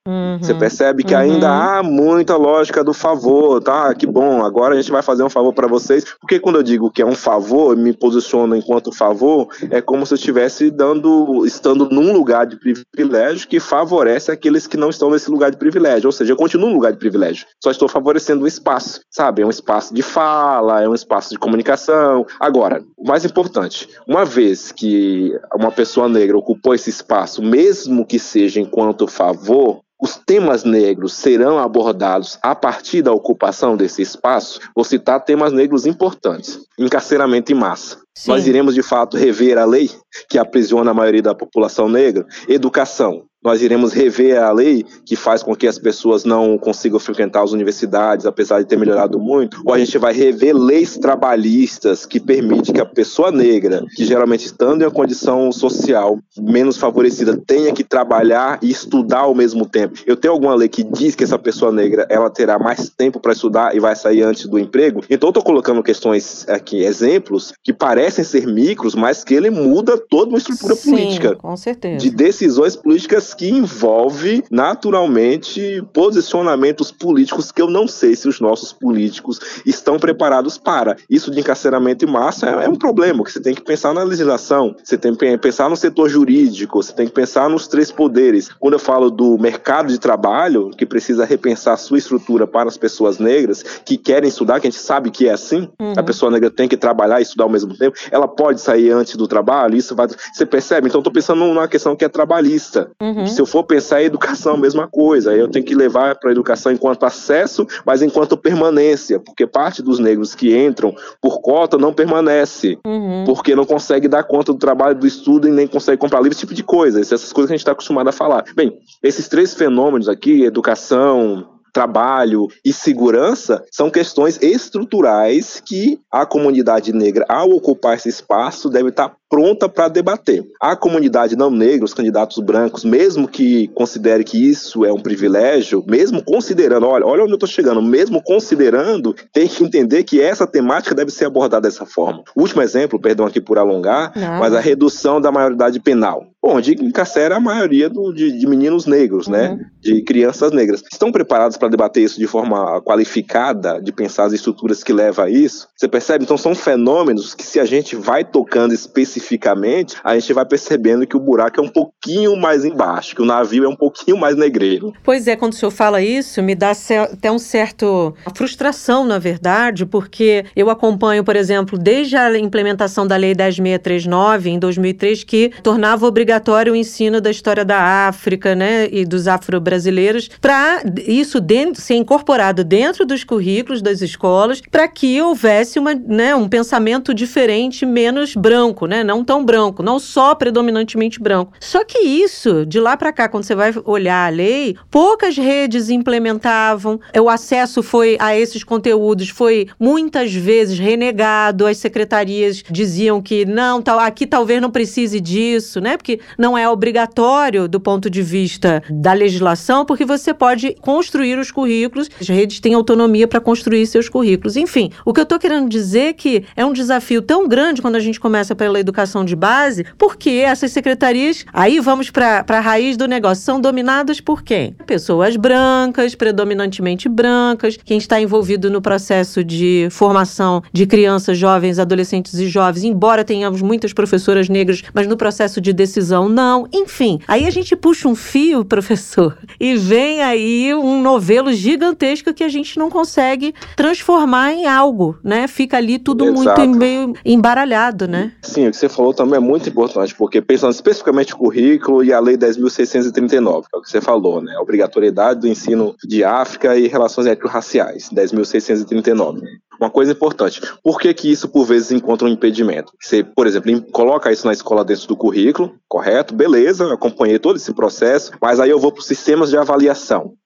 Você percebe que ainda há muita lógica do favor, tá? Que bom, agora a gente vai fazer um favor para vocês. Porque quando eu digo que é um favor, me posiciono enquanto favor, é como se eu estivesse estando num lugar de privilégio que favorece aqueles que não estão nesse lugar de privilégio. Ou seja, eu continuo no lugar de privilégio, só estou favorecendo o espaço, sabe? É um espaço de fala, é um espaço de comunicação. Agora, o mais importante, uma vez que uma pessoa negra ocupou esse espaço, mesmo que seja enquanto favor, os temas negros serão abordados a partir da ocupação desse espaço. Vou citar temas negros importantes. Encarceramento em massa. Sim. Nós iremos, de fato, rever a lei que aprisiona a maioria da população negra. Educação. Nós iremos rever a lei que faz com que as pessoas não consigam frequentar as universidades, apesar de ter melhorado muito. Ou a gente vai rever leis trabalhistas que permitem que a pessoa negra, que geralmente estando em uma condição social menos favorecida, tenha que trabalhar e estudar ao mesmo tempo. Eu tenho alguma lei que diz que essa pessoa negra ela terá mais tempo para estudar e vai sair antes do emprego? Então eu estou colocando questões aqui, exemplos, que parecem ser micros, mas que ele muda toda uma estrutura política. Com certeza. De decisões políticas que envolve naturalmente posicionamentos políticos que eu não sei se os nossos políticos estão preparados para. Isso de encarceramento em massa é um problema, que você tem que pensar na legislação, você tem que pensar no setor jurídico, você tem que pensar nos 3 poderes. Quando eu falo do mercado de trabalho, que precisa repensar a sua estrutura para as pessoas negras que querem estudar, que a gente sabe que é assim, a pessoa negra tem que trabalhar e estudar ao mesmo tempo, ela pode sair antes do trabalho, isso vai... Você percebe? Então eu estou pensando numa questão que é trabalhista. Se eu for pensar em educação, a mesma coisa. Aí eu tenho que levar para a educação enquanto acesso, mas enquanto permanência, porque parte dos negros que entram por cota não permanece, porque não consegue dar conta do trabalho, do estudo e nem consegue comprar livro, esse tipo de coisa. Essas coisas que a gente está acostumado a falar. Bem, esses 3 fenômenos aqui, educação, trabalho e segurança, são questões estruturais que a comunidade negra, ao ocupar esse espaço, deve estar pronta para debater. A comunidade não negra, os candidatos brancos, mesmo que considere que isso é um privilégio, mesmo considerando, olha onde eu estou chegando, mesmo considerando, tem que entender que essa temática deve ser abordada dessa forma. O último exemplo, perdão aqui por alongar, mas a redução da maioridade penal. Onde encarcera a maioria de meninos negros, né? De crianças negras. Estão preparados para debater isso de forma qualificada, de pensar as estruturas que levam a isso? Você percebe? Então são fenômenos que, se a gente vai tocando especificamente, a gente vai percebendo que o buraco é um pouquinho mais embaixo, que o navio é um pouquinho mais negreiro. Pois é, quando o senhor fala isso, me dá até uma frustração, na verdade, porque eu acompanho, por exemplo, desde a implementação da Lei 10.639, em 2003, que tornava obrigatório o ensino da história da África, né, e dos afro-brasileiros, para isso ser incorporado dentro dos currículos das escolas, para que houvesse um pensamento diferente, menos branco, né, não tão branco, não só predominantemente branco. Só que isso, de lá para cá, quando você vai olhar a lei, poucas redes implementavam, o acesso a esses conteúdos foi muitas vezes renegado, as secretarias diziam que não, aqui talvez não precise disso, né, porque não é obrigatório do ponto de vista da legislação, porque você pode construir os currículos, as redes têm autonomia para construir seus currículos. Enfim, o que eu estou querendo dizer é que é um desafio tão grande quando a gente começa pela educação de base, porque essas secretarias, aí vamos para a raiz do negócio, são dominadas por quem? Pessoas brancas, predominantemente brancas, quem está envolvido no processo de formação de crianças, jovens, adolescentes e jovens, embora tenhamos muitas professoras negras, mas no processo de decisão não, enfim. Aí a gente puxa um fio, professor, e vem aí um novelo gigantesco que a gente não consegue transformar em algo, né? Fica ali tudo muito meio embaralhado, né? Sim, o que você falou também é muito importante, porque pensando especificamente no currículo e a Lei 10.639, que é o que você falou, né? A obrigatoriedade do ensino de África e relações étnico-raciais, 10.639. Uma coisa importante, por que isso por vezes encontra um impedimento? Você, por exemplo, coloca isso na escola dentro do currículo, correto? Beleza, acompanhei todo esse processo, mas aí eu vou para os sistemas de avaliação.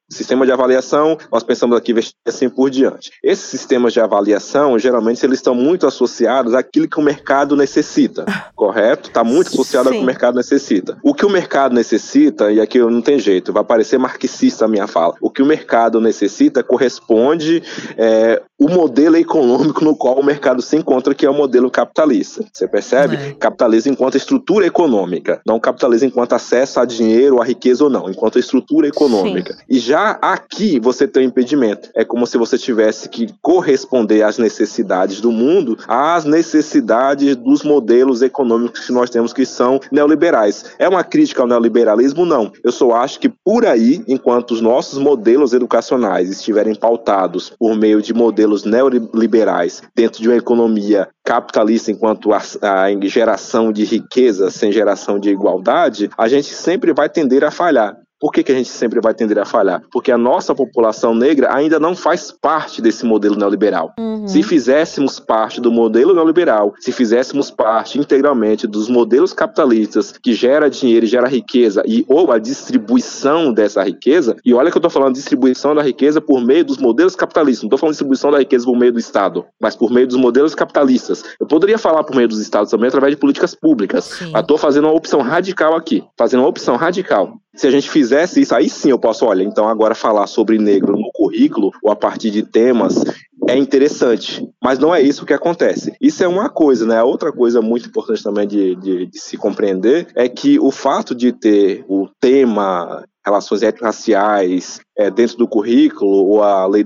Sistema de avaliação, nós pensamos aqui assim por diante. Esses sistemas de avaliação, geralmente, eles estão muito associados àquilo que o mercado necessita, correto? Está muito associado ao que o mercado necessita. O que o mercado necessita, e aqui não tem jeito, vai parecer marxista a minha fala, o que o mercado necessita corresponde o modelo econômico no qual o mercado se encontra, que é o modelo capitalista. Você percebe? Capitalismo enquanto estrutura econômica, não capitalismo enquanto acesso a dinheiro, a riqueza ou não, enquanto estrutura econômica. Sim. E já aqui você tem um impedimento. É como se você tivesse que corresponder às necessidades do mundo, às necessidades dos modelos econômicos que nós temos, que são neoliberais. É uma crítica ao neoliberalismo? Não. Eu só acho que por aí, enquanto os nossos modelos educacionais estiverem pautados por meio de modelos neoliberais dentro de uma economia capitalista enquanto a geração de riqueza sem geração de igualdade, a gente sempre vai tender a falhar. Por que a gente sempre vai tender a falhar? Porque a nossa população negra ainda não faz parte desse modelo neoliberal. Se fizéssemos parte do modelo neoliberal, se fizéssemos parte integralmente dos modelos capitalistas que gera dinheiro e gera riqueza, ou a distribuição dessa riqueza, e olha que eu estou falando de distribuição da riqueza por meio dos modelos capitalistas, não estou falando de distribuição da riqueza por meio do Estado, mas por meio dos modelos capitalistas. Eu poderia falar por meio dos Estados também através de políticas públicas, mas estou fazendo uma opção radical aqui, Se a gente fizesse isso, aí sim eu posso, então agora falar sobre negro no currículo ou a partir de temas é interessante, mas não é isso que acontece. Isso é uma coisa, né? A outra coisa muito importante também de se compreender é que o fato de ter o tema relações étnico-raciais dentro do currículo, ou a Lei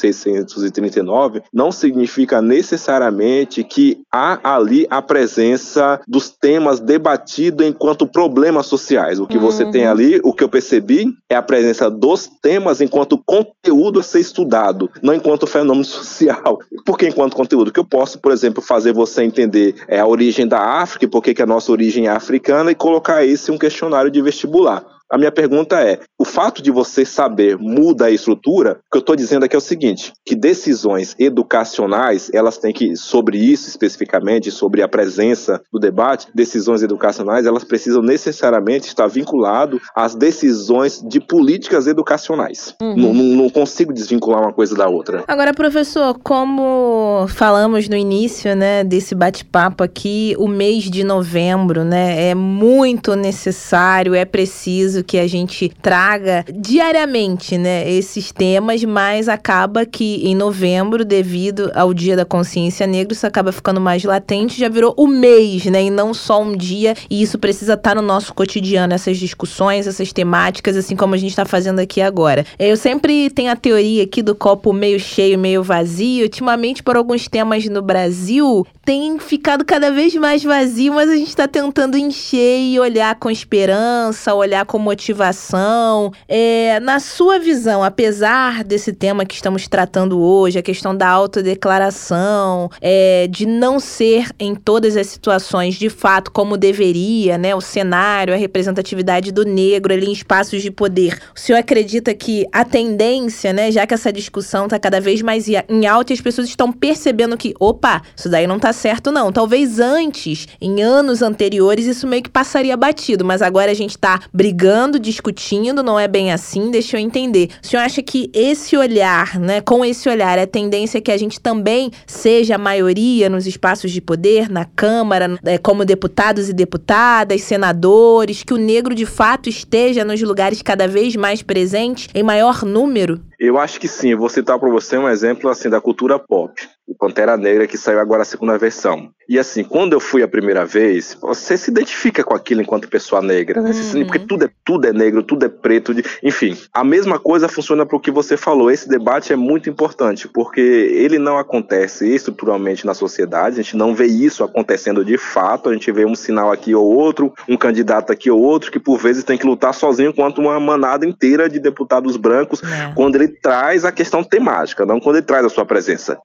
10.639, não significa necessariamente que há ali a presença dos temas debatidos enquanto problemas sociais. O que você tem ali, o que eu percebi, é a presença dos temas enquanto conteúdo a ser estudado, não enquanto fenômeno social. Por que enquanto conteúdo? Que eu posso, por exemplo, fazer você entender a origem da África, por que a nossa origem é africana, e colocar isso em um questionário de vestibular. A minha pergunta é, o fato de você saber muda a estrutura? O que eu estou dizendo aqui é o seguinte, que decisões educacionais, elas têm que, sobre isso especificamente, sobre a presença do debate, decisões educacionais, elas precisam necessariamente estar vinculado às decisões de políticas educacionais. Não consigo desvincular uma coisa da outra. Agora, professor, como falamos no início, né, desse bate-papo aqui, o mês de novembro, né, é muito necessário, é preciso que a gente traga diariamente, né, esses temas, mas acaba que em novembro, devido ao Dia da Consciência Negra, isso acaba ficando mais latente, já virou o mês, né, e não só um dia, e isso precisa estar no nosso cotidiano, essas discussões, essas temáticas, assim como a gente está fazendo aqui agora. Eu sempre tenho a teoria aqui do copo meio cheio, meio vazio. Ultimamente, por alguns temas no Brasil, tem ficado cada vez mais vazio, mas a gente está tentando encher e olhar com esperança, olhar com motivação. Na sua visão, apesar desse tema que estamos tratando hoje, a questão da autodeclaração, de não ser em todas as situações de fato como deveria, né, o cenário, a representatividade do negro ali em espaços de poder, o senhor acredita que a tendência, né, já que essa discussão está cada vez mais em alta e as pessoas estão percebendo que, isso daí não tá certo não, talvez antes, em anos anteriores, isso meio que passaria batido, mas agora a gente tá brigando, discutindo, não é bem assim, deixa eu entender. O senhor acha que esse olhar, né, com esse olhar, é tendência que a gente também seja a maioria nos espaços de poder, na Câmara, como deputados e deputadas, senadores, que o negro de fato esteja nos lugares cada vez mais presente, em maior número? Eu acho que sim. Eu vou citar para você um exemplo assim, da cultura pop. O Pantera Negra, que saiu agora a segunda versão. E assim, quando eu fui a primeira vez, você se identifica com aquilo enquanto pessoa negra, né? Porque tudo é negro, tudo é preto, enfim. A mesma coisa funciona para o que você falou. Esse debate é muito importante, porque ele não acontece estruturalmente na sociedade, a gente não vê isso acontecendo de fato, a gente vê um sinal aqui ou outro, um candidato aqui ou outro, que por vezes tem que lutar sozinho enquanto uma manada inteira de deputados brancos, quando ele traz a questão temática, não quando ele traz a sua presença. Porque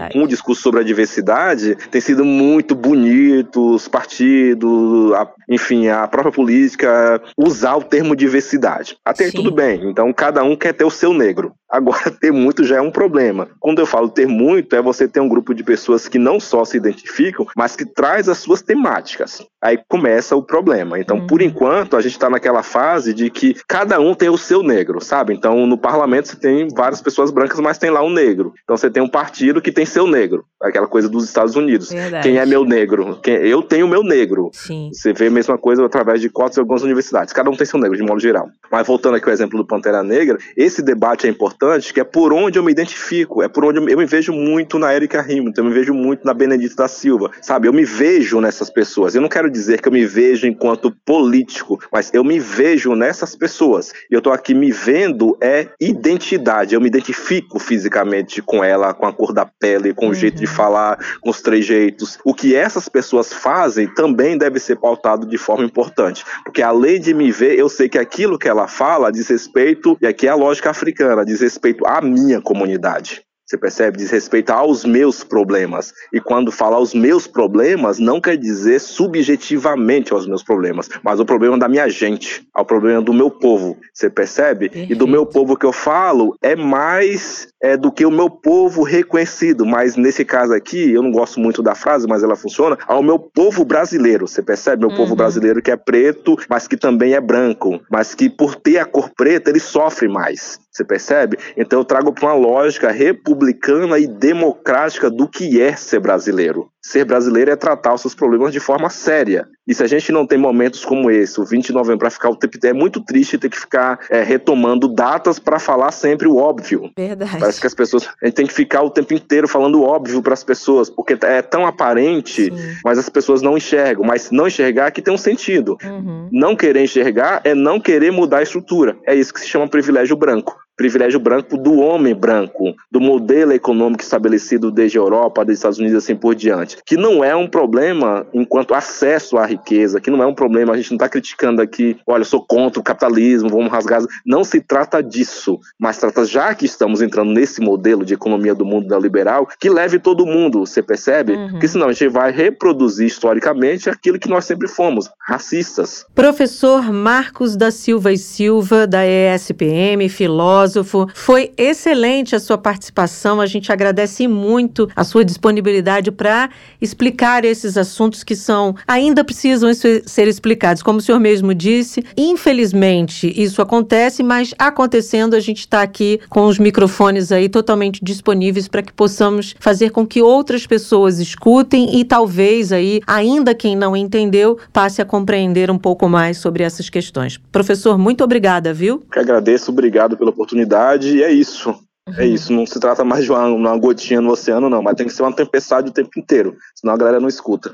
com o discurso sobre a diversidade, tem sido muito bonito, os partidos, enfim, a própria política, usar o termo diversidade. Até aí tudo bem, então cada um quer ter o seu negro. Agora, ter muito já é um problema. Quando eu falo ter muito, é você ter um grupo de pessoas que não só se identificam, mas que traz as suas temáticas. Aí começa o problema. Então, por enquanto, a gente está naquela fase de que cada um tem o seu negro, sabe? Então, no parlamento você tem várias pessoas brancas, mas tem lá um negro. Então, você tem um partido que tem seu negro. Aquela coisa dos Estados Unidos. Verdade. Quem é meu negro? Eu tenho meu negro. Sim. Você vê a mesma coisa através de cotas em algumas universidades. Cada um tem seu negro, de modo geral. Mas voltando aqui ao exemplo do Pantera Negra, esse debate é importante, que é por onde eu me identifico, é por onde eu me vejo muito na Erika Hamilton, eu me vejo muito na Benedita da Silva, sabe? Eu me vejo nessas pessoas. Eu não quero dizer que eu me vejo enquanto político, mas eu me vejo nessas pessoas. E eu tô aqui me vendo é identidade. Eu me identifico fisicamente com ela, com a cor da pele, com o jeito de falar, com os trejeitos. O que essas pessoas fazem também deve ser pautado de forma importante. Porque além de me ver, eu sei que aquilo que ela fala diz respeito, e aqui é a lógica africana, diz respeito à minha comunidade. Você percebe? Diz respeito aos meus problemas. E quando fala aos meus problemas, não quer dizer subjetivamente aos meus problemas, mas o problema da minha gente, ao problema do meu povo. Você percebe? Perfeito. E do meu povo que eu falo é mais do que o meu povo reconhecido. Mas nesse caso aqui, eu não gosto muito da frase, mas ela funciona, ao meu povo brasileiro. Você percebe? Meu povo brasileiro que é preto, mas que também é branco. Mas que por ter a cor preta, ele sofre mais. Você percebe? Então eu trago para uma lógica republicana e democrática do que é ser brasileiro. Ser brasileiro é tratar os seus problemas de forma séria. E se a gente não tem momentos como esse, o 20 de novembro, para ficar o tempo inteiro, é muito triste ter que ficar retomando datas para falar sempre o óbvio. Verdade. Parece que as pessoas, a gente tem que ficar o tempo inteiro falando o óbvio para as pessoas, porque é tão aparente, mas as pessoas não enxergam. Mas não enxergar que tem um sentido. Não querer enxergar é não querer mudar a estrutura. É isso que se chama privilégio branco. Privilégio branco do homem branco, do modelo econômico estabelecido desde a Europa, dos Estados Unidos, assim por diante. Que não é um problema enquanto acesso à riqueza, que não é um problema, a gente não está criticando aqui, olha, eu sou contra o capitalismo, vamos rasgar. Não se trata disso, mas trata, já que estamos entrando nesse modelo de economia do mundo neoliberal, que leve todo mundo, você percebe? Porque senão a gente vai reproduzir historicamente aquilo que nós sempre fomos, racistas. Professor Marcos da Silva e Silva, da ESPM, filósofo, foi excelente a sua participação, a gente agradece muito a sua disponibilidade para explicar esses assuntos que ainda precisam ser explicados. Como o senhor mesmo disse, infelizmente isso acontece, mas acontecendo a gente está aqui com os microfones aí totalmente disponíveis para que possamos fazer com que outras pessoas escutem e talvez aí, ainda quem não entendeu, passe a compreender um pouco mais sobre essas questões. Professor, muito obrigada, viu? Eu agradeço, obrigado pela oportunidade, e é isso. É isso, não se trata mais de uma gotinha no oceano, não, mas tem que ser uma tempestade o tempo inteiro, senão a galera não escuta.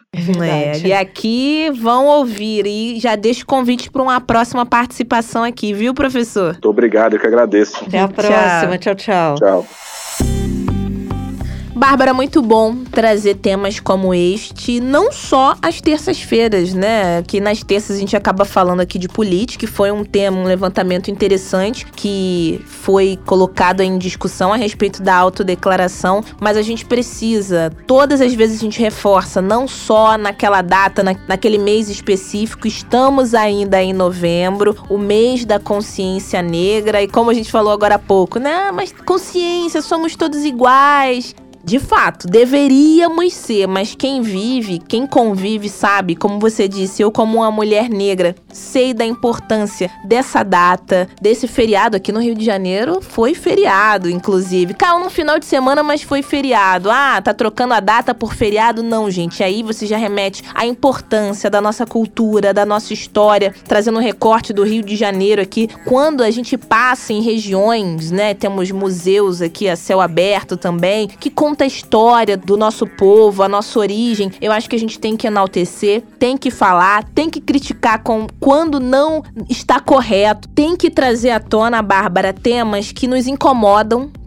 E aqui vão ouvir, e já deixo o convite para uma próxima participação aqui, viu, professor? Muito obrigado, eu que agradeço. Até a próxima, tchau. Tchau. Bárbara, muito bom trazer temas como este, não só às terças-feiras, né? Que nas terças a gente acaba falando aqui de política, que foi um tema, um levantamento interessante que foi colocado em discussão a respeito da autodeclaração, mas a gente precisa, todas as vezes a gente reforça, não só naquela data, naquele mês específico, estamos ainda em novembro, o mês da consciência negra, e como a gente falou agora há pouco, né? Mas consciência, somos todos iguais. De fato, deveríamos ser, mas quem vive, quem convive sabe, como você disse, eu como uma mulher negra, sei da importância dessa data, desse feriado aqui no Rio de Janeiro, foi feriado, inclusive. Caiu no final de semana, mas foi feriado. Ah, tá trocando a data por feriado? Não, gente, aí você já remete à importância da nossa cultura, da nossa história, trazendo um recorte do Rio de Janeiro aqui. Quando a gente passa em regiões, né, temos museus aqui a céu aberto também, que conta a história do nosso povo, a nossa origem. Eu acho que a gente tem que enaltecer, tem que falar, tem que criticar quando não está correto, tem que trazer à tona, Bárbara, temas que nos incomodam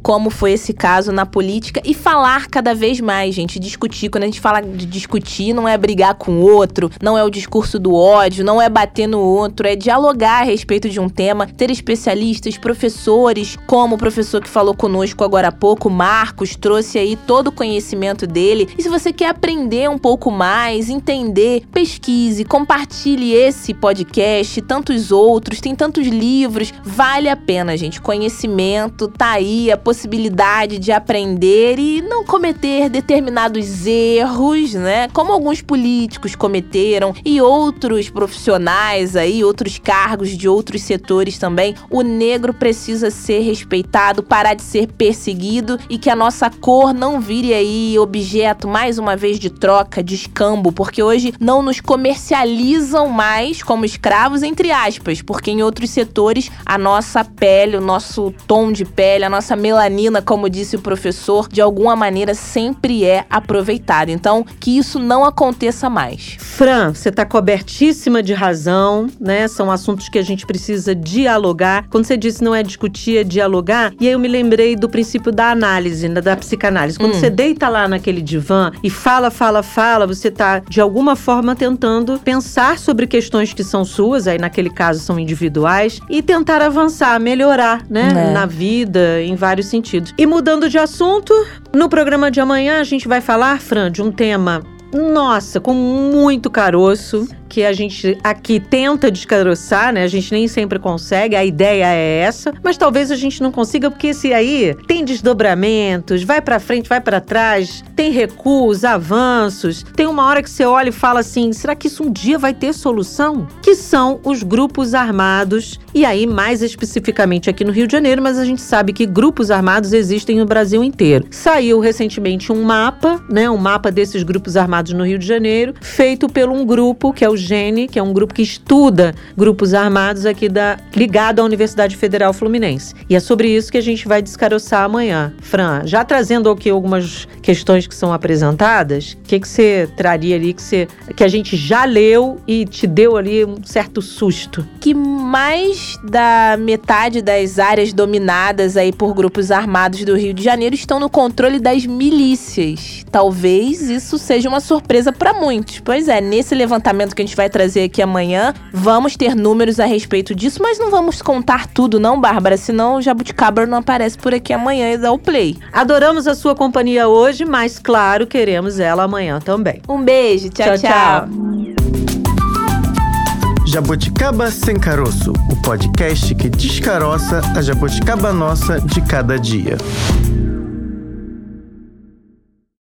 como foi esse caso na política e falar cada vez mais, gente, discutir. Quando a gente fala de discutir, não é brigar com o outro, não é o discurso do ódio, não é bater no outro, é dialogar a respeito de um tema, ter especialistas, professores, como o professor que falou conosco agora há pouco, Marcos, trouxe aí todo o conhecimento dele. E se você quer aprender um pouco mais, entender, pesquise, compartilhe esse podcast, tantos outros, tem tantos livros, vale a pena, gente. Conhecimento, tá aí a possibilidade de aprender e não cometer determinados erros, né? Como alguns políticos cometeram e outros profissionais aí, outros cargos de outros setores também. O negro precisa ser respeitado, parar de ser perseguido e que a nossa cor não vire aí objeto, mais uma vez, de troca, de escambo, porque hoje não nos comercializam mais como escravos, entre aspas, porque em outros setores a nossa pele, o nosso tom de pele, a nossa melanina, como disse o professor, de alguma maneira sempre é aproveitada. Então, que isso não aconteça mais. Fran, você tá cobertíssima de razão, né? São assuntos que a gente precisa dialogar. Quando você disse não é discutir, é dialogar, e aí eu me lembrei do princípio da análise, da psicanálise. Quando você deita lá naquele divã e fala, você tá, de alguma forma, tentando pensar sobre questões que são suas, aí naquele caso são individuais, e tentar avançar, melhorar, né? Na vida, em vários sentidos. E mudando de assunto, no programa de amanhã a gente vai falar, Fran, de um tema, nossa, com muito caroço, que a gente aqui tenta descaroçar, né? A gente nem sempre consegue, a ideia é essa, mas talvez a gente não consiga, porque esse aí tem desdobramentos, vai pra frente, vai pra trás, tem recuos, avanços. Tem uma hora que você olha e fala assim, será que isso um dia vai ter solução? Que são os grupos armados, e aí mais especificamente aqui no Rio de Janeiro, mas a gente sabe que grupos armados existem no Brasil inteiro. Saiu recentemente um mapa, né? Um mapa desses grupos armados no Rio de Janeiro, feito por um grupo que é o GENE, que é um grupo que estuda grupos armados aqui ligado à Universidade Federal Fluminense. E é sobre isso que a gente vai descaroçar amanhã. Fran, já trazendo aqui algumas questões que são apresentadas, o que você traria ali que a gente já leu e te deu ali um certo susto? Que mais da metade das áreas dominadas aí por grupos armados do Rio de Janeiro estão no controle das milícias. Talvez isso seja uma surpresa para muitos. Pois é, nesse levantamento que a gente vai trazer aqui amanhã, vamos ter números a respeito disso, mas não vamos contar tudo não, Bárbara, senão o Jabuticaba não aparece por aqui amanhã e dá o play. Adoramos a sua companhia hoje, mas claro, queremos ela amanhã também. Um beijo, tchau. Jabuticaba Sem Caroço, o podcast que descaroça a jabuticaba nossa de cada dia.